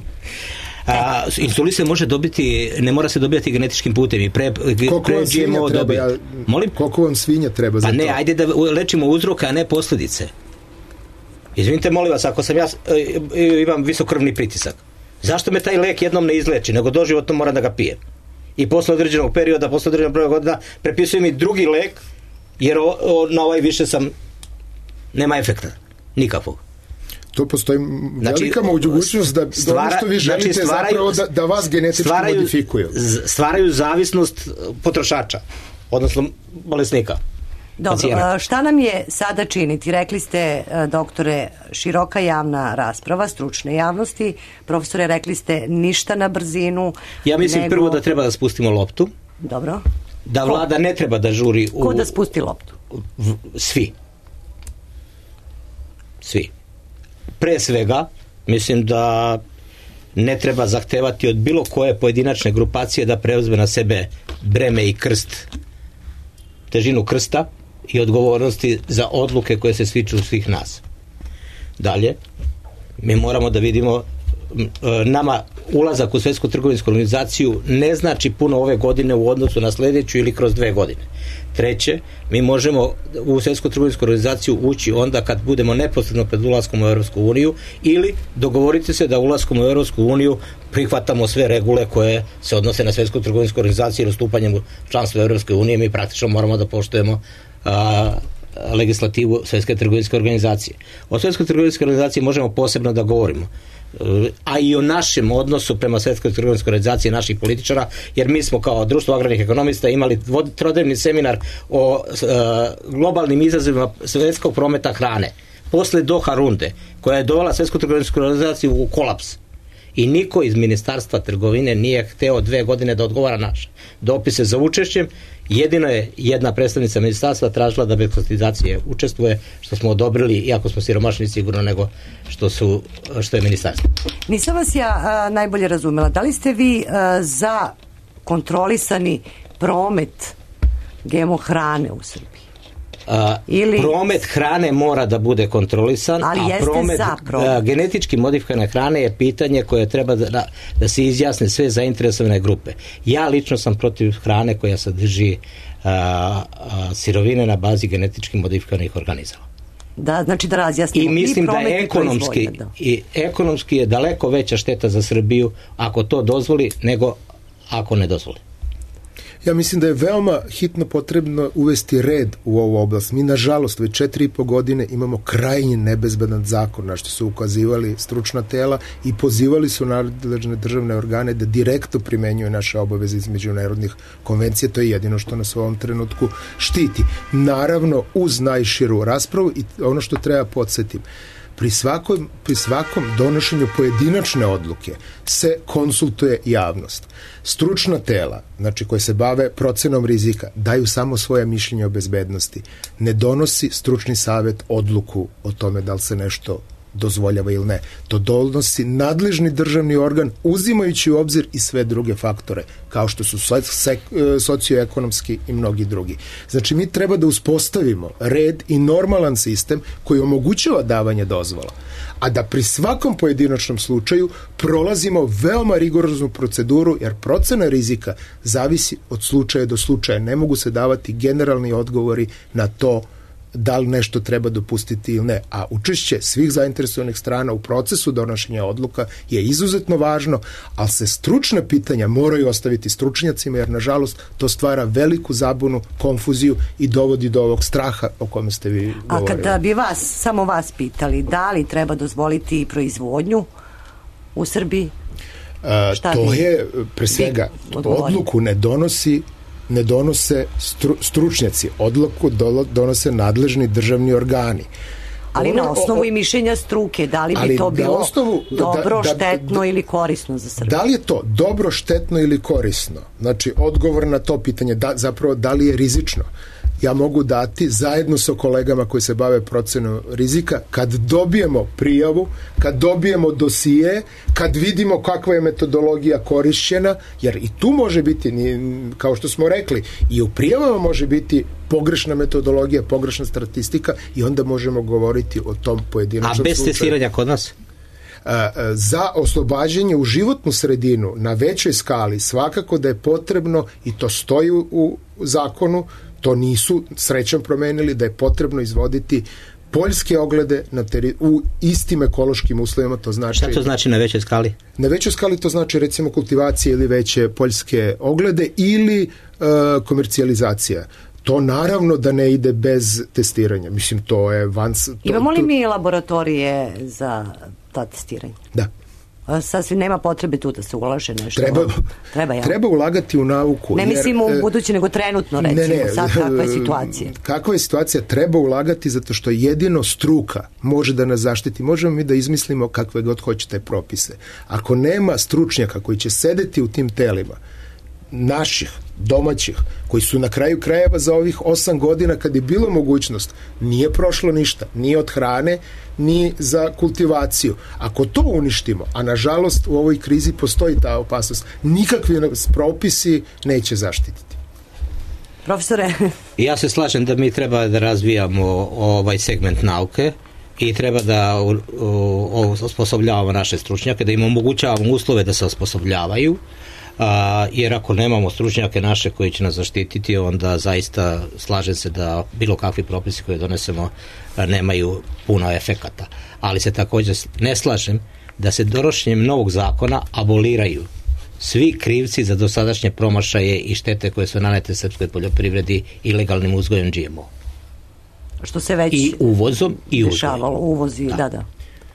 Insulin se može dobiti, ne mora se dobijati genetičkim putem i pre GMO dobija. Koliko vam svinja treba za to? Pa ne, ajde da lečimo uzroke, a ne posljedice. Izvinite, molim vas, ako sam ja imam visokrvni pritisak, zašto me taj lek jednom ne izleči, nego doživotno moram da ga pijem? I posle određenog perioda, posle određenog broja godina, prepisujem mi drugi lek, jer na ovaj više nema efekta. Nikakvog. To postoji velika mogućnost da ono što vi želite zapravo da vas genetički modifikuju. Stvaraju zavisnost potrošača, odnosno bolesnika. Dobro, šta nam je sada činiti? Rekli ste, doktore, široka javna rasprava, stručne javnosti. Profesore, rekli ste ništa na brzinu. Ja mislim prvo da treba da spustimo loptu. Dobro. Da vlada ne treba da žuri u... Ko da spusti loptu? Svi. Pre svega, mislim da ne treba zahtevati od bilo koje pojedinačne grupacije da preuzme na sebe breme i krst, težinu krsta i odgovornosti za odluke koje se tiču svih nas. Dalje, mi moramo da vidimo, nama ulazak u Svjetsku trgovinsku organizaciju ne znači puno ove godine u odnosu na sljedeću ili kroz 2 godine. Treće, mi možemo u Svjetsku trgovinsku organizaciju ući onda kad budemo neposredno pred ulaskom u Europsku uniju ili dogovoriti se da ulaskom u Europsku uniju prihvatamo sve regule koje se odnose na Svjetsku trgovinsku organizaciju i nastupanjem u članstvo Europske unije. Mi praktično moramo da poštujemo legislativu Svjetske trgovinske organizacije. O Svjetskoj trgovinskoj organizaciji možemo posebno da govorimo. a i o našem odnosu prema Svetskoj trgovinskoj organizaciji naših političara, jer mi smo kao društvo agrarnih ekonomista imali trodnevni seminar o globalnim izazovima svetskog prometa hrane posle Doha runde, koja je dovela Svetsku trgovinsku organizaciju u kolaps. I niko iz Ministarstva trgovine nije hteo 2 godine da odgovara naše dopise za učešćem. Jedino je jedna predstavnica ministarstva tražila da bez kotizacije učestvuje, što smo odobrili, iako smo siromašni sigurno nego što je ministarstvo. Nisam vas ja najbolje razumela. Da li ste vi za kontrolisani promet GMO hrane u Srbiji? Promet hrane mora da bude kontrolisan, ali a promet genetički modifikovane hrane je pitanje koje treba da se izjasne sve zainteresovane grupe. Ja lično sam protiv hrane koja sadrži sirovine na bazi genetički modifikovanih organizama. Da, znači da razjasnimo. I mislim da ekonomski je daleko veća šteta za Srbiju ako to dozvoli nego ako ne dozvoli. Ja mislim da je veoma hitno potrebno uvesti red u ovu oblast. Mi, nažalost, već 4,5 godine imamo krajnje nebezbedan zakon, na što su ukazivali stručna tela i pozivali su nadležne državne organe da direktno primenjuju naše obaveze iz međunarodnih konvencija. To je jedino što nas u ovom trenutku štiti. Naravno, uz najširu raspravu i ono što treba podsjetim, pri svakom donošenju pojedinačne odluke se konsultuje javnost. Stručna tela, znači koje se bave procenom rizika, daju samo svoje mišljenje o bezbednosti. Ne donosi stručni savjet odluku o tome da li se nešto dozvoljava ili ne. To donosi nadležni državni organ uzimajući u obzir i sve druge faktore, kao što su socioekonomski i mnogi drugi. Znači mi treba da uspostavimo red i normalan sistem koji omogućava davanje dozvola, a da pri svakom pojedinačnom slučaju prolazimo veoma rigoroznu proceduru, jer procena rizika zavisi od slučaja do slučaja. Ne mogu se davati generalni odgovori na to da li nešto treba dopustiti ili ne, a učešće svih zainteresovanih strana u procesu donošenja odluka je izuzetno važno, ali se stručna pitanja moraju ostaviti stručnjacima, jer nažalost to stvara veliku zabunu, konfuziju i dovodi do ovog straha o kome ste vi govorili. A kada bi samo vas pitali, da li treba dozvoliti proizvodnju u Srbiji? To je, pre svega, odluku ne donose stručnjaci, odluku donose nadležni državni organi. Ali na osnovu i mišljenja struke, da li bi to bilo dobro, štetno ili korisno za Srbiju? Da li je to dobro, štetno ili korisno? Znači, odgovor na to pitanje, zapravo da li je rizično? Ja mogu dati zajedno sa kolegama koji se bave procenom rizika, kad dobijemo prijavu, kad dobijemo dosije, kad vidimo kakva je metodologija korišćena, jer i tu može biti, kao što smo rekli, i u prijavama može biti pogrešna metodologija, pogrešna statistika i onda možemo govoriti o tom pojedinačnom slučaju. A bez testiranja kod nas? Za oslobađanje u životnu sredinu na većoj skali svakako da je potrebno, i to stoji u zakonu, to nisu srećom promenili, da je potrebno izvoditi poljske oglede u istim ekološkim uslovima. To znači, šta to znači na većoj skali? Na većoj skali to znači recimo kultivacije ili veće poljske oglede ili komercijalizacija. To naravno da ne ide bez testiranja. Mislim, to je Imamo li mi laboratorije za ta testiranja? Da. Sasvim nema potrebe tu da se ulaže nešto. Treba ulagati u nauku. Ne mislim u budući, nego trenutno, recimo. Sad kakva je situacija? Kakva je situacija? Treba ulagati zato što jedino struka može da nas zaštiti. Možemo mi da izmislimo kakve god hoćete propise. Ako nema stručnjaka koji će sedeti u tim telima, naših, domaćih, koji su na kraju krajeva za ovih 8 godina kad je bilo mogućnost, nije prošlo ništa, ni od hrane, ni za kultivaciju. Ako to uništimo, a nažalost u ovoj krizi postoji ta opasnost, nikakvi propisi neće zaštititi. Profesore? Ja se slažem da mi treba da razvijamo ovaj segment nauke i treba da osposobljavamo naše stručnjake, da im omogućavamo uslove da se osposobljavaju, jer ako nemamo stručnjake naše koji će nas zaštititi, onda zaista slažem se da bilo kakvi propisi koje donesemo nemaju puno efekata. Ali se također ne slažem da se donošenjem novog zakona aboliraju svi krivci za dosadašnje promašaje i štete koje su nanete srpskoj poljoprivredi ilegalnim uzgojem GMO. Što se već i uvozom i dešavalo, uvozi, da.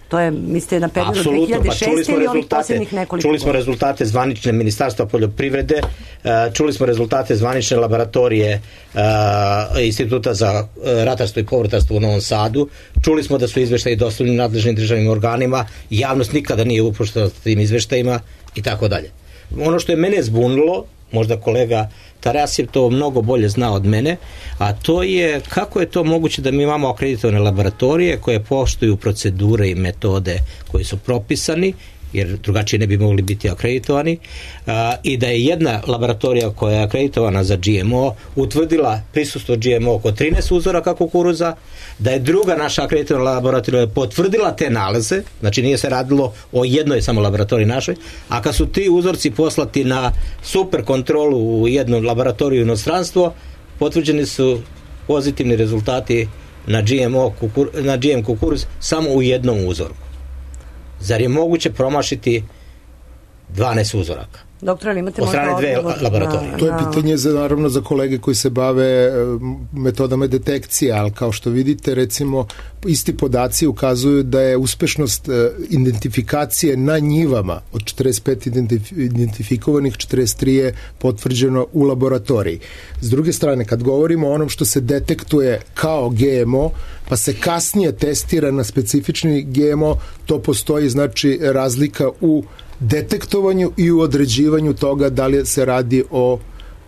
To je, mislite, na periodu 2006. ili ovih posljednjih nekoliko Čuli smo rezultate zvanične Ministarstva poljoprivrede, čuli smo rezultate zvanične laboratorije Instituta za ratarstvo i povrtarstvo u Novom Sadu, čuli smo da su izveštaji dostavljeni nadležnim državnim organima, javnost nikada nije upoštena s tim izveštajima i tako dalje. Ono što je mene zbunilo, možda kolega Tarasijev to mnogo bolje zna od mene, a to je kako je to moguće da mi imamo akreditovane laboratorije koje poštuju procedure i metode koji su propisani, jer drugačije ne bi mogli biti akreditovani, i da je jedna laboratorija koja je akreditovana za GMO utvrdila prisustvo GMO kod 13 uzoraka kukuruza, da je druga naša akreditovana laboratorija potvrdila te nalaze, znači nije se radilo o jednoj samo laboratoriji našoj, a kad su ti uzorci poslati na super kontrolu u jednu laboratoriju inostranstvo, potvrđeni su pozitivni rezultati na GM kukuruz samo u jednom uzorku. Zar je moguće promašiti 12 uzoraka? Doktor, ali imate od strane dve laboratorije? To je pitanje naravno za kolege koji se bave metodama detekcije, ali kao što vidite, recimo, isti podaci ukazuju da je uspešnost identifikacije na njivama od 45 identifikovanih, 43 je potvrđeno u laboratoriji. S druge strane, kad govorimo o onom što se detektuje kao GMO, pa se kasnije testira na specifični GMO, to postoji, znači, razlika u detektovanju i u određivanju toga da li se radi o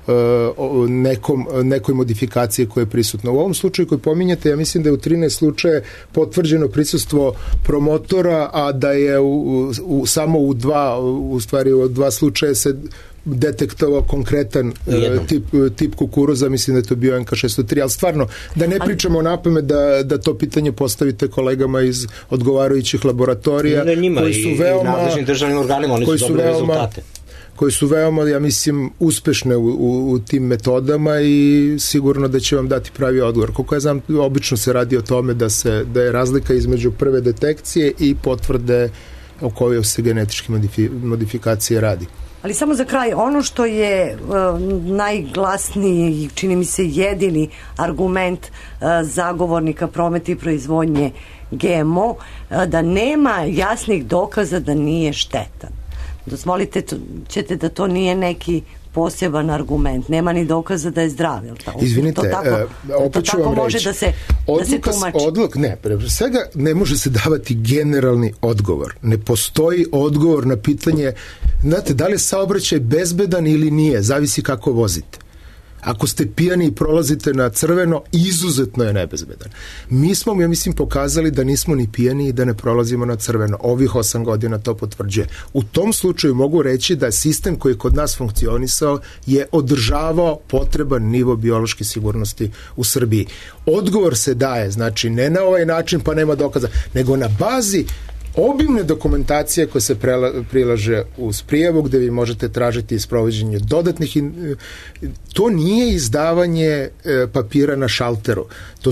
nekoj modifikaciji koja je prisutna. U ovom slučaju koji pominjate, ja mislim da je u 13 slučaje potvrđeno prisustvo promotora, a da je samo u dva slučaja se detektovao konkretan tip kukuruza, mislim da je to bio NK603, ali stvarno, da ne pričamo napamet da to pitanje postavite kolegama iz odgovarajućih laboratorija, koji su veoma nadležnim državnim organima, oni su dobili rezultate. Koji su veoma, ja mislim, uspešne u tim metodama i sigurno da će vam dati pravi odgovor. Koliko ja znam, obično se radi o tome da je razlika između prve detekcije i potvrde o kojoj se genetičke modifikacije radi. Ali samo za kraj, ono što je najglasniji i čini mi se jedini argument zagovornika prometa i proizvodnje GMO, da nema jasnih dokaza da nije štetan. Dozvolite ćete da to nije neki poseban argument. Nema ni dokaza da je zdrav. Izvinite, opet ću vam reći. Da se tumači. Ne, pre svega ne može se davati generalni odgovor. Ne postoji odgovor na pitanje, znate, da li je saobraćaj bezbedan ili nije, zavisi kako vozite. Ako ste pijani i prolazite na crveno, izuzetno je nebezbedan. Mi smo, ja mislim, pokazali da nismo ni pijani i da ne prolazimo na crveno. Ovih 8 godina to potvrđuje. U tom slučaju mogu reći da sistem koji je kod nas funkcionisao je održavao potreban nivo biološke sigurnosti u Srbiji. Odgovor se daje, znači ne na ovaj način pa nema dokaza, nego na bazi obimne dokumentacije koje se prilaže uz prijavu gde vi možete tražiti sprovođenje dodatnih to nije izdavanje papira na šalteru.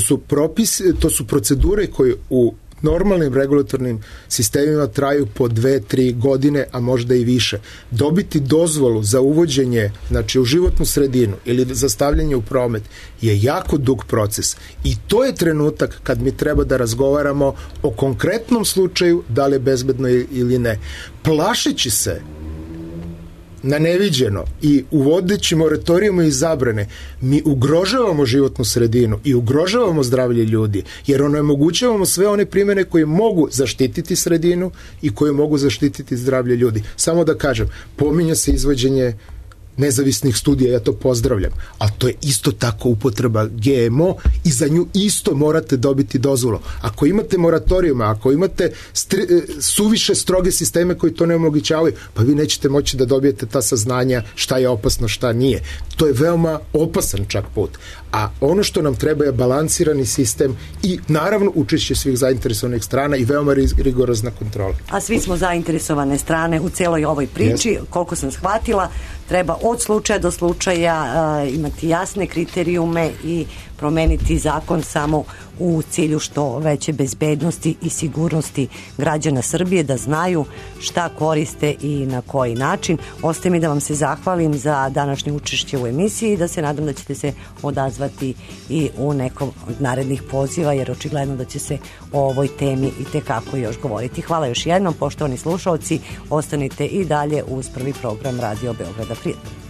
To su procedure koje u normalnim regulatornim sistemima traju po 2-3 godine, a možda i više. Dobiti dozvolu za uvođenje, znači u životnu sredinu ili za stavljanje u promet je jako dug proces i to je trenutak kad mi treba da razgovaramo o konkretnom slučaju da li je bezbedno ili ne. Plašeći se na neviđeno i uvodeći moratorijuma i zabrane, mi ugrožavamo životnu sredinu i ugrožavamo zdravlje ljudi, jer onemogućavamo sve one primjene koje mogu zaštititi sredinu i koje mogu zaštititi zdravlje ljudi. Samo da kažem, pominje se izvođenje nezavisnih studija, ja to pozdravljam, a to je isto tako upotreba GMO i za nju isto morate dobiti dozvolu. Ako imate moratorijuma, ako imate suviše stroge sisteme koji to ne omogućavaju, pa vi nećete moći da dobijete ta saznanja šta je opasno, šta nije. To je veoma opasan čak put. A ono što nam treba je balansirani sistem i naravno učešće svih zainteresovanih strana i veoma rigorozna kontrola. A svi smo zainteresovane strane u celoj ovoj priči, koliko sam shvatila, treba od slučaja do slučaja imati jasne kriterijume i promeniti zakon samo u cilju što veće bezbednosti i sigurnosti građana Srbije, da znaju šta koriste i na koji način. Ostaje mi da vam se zahvalim za današnje učešće u emisiji i da se nadam da ćete se odazvati i u nekom od narednih poziva, jer očigledno da će se o ovoj temi i tekako još govoriti. Hvala još jednom, poštovani slušalci, ostanite i dalje uz prvi program Radio Beograda. Prijetno.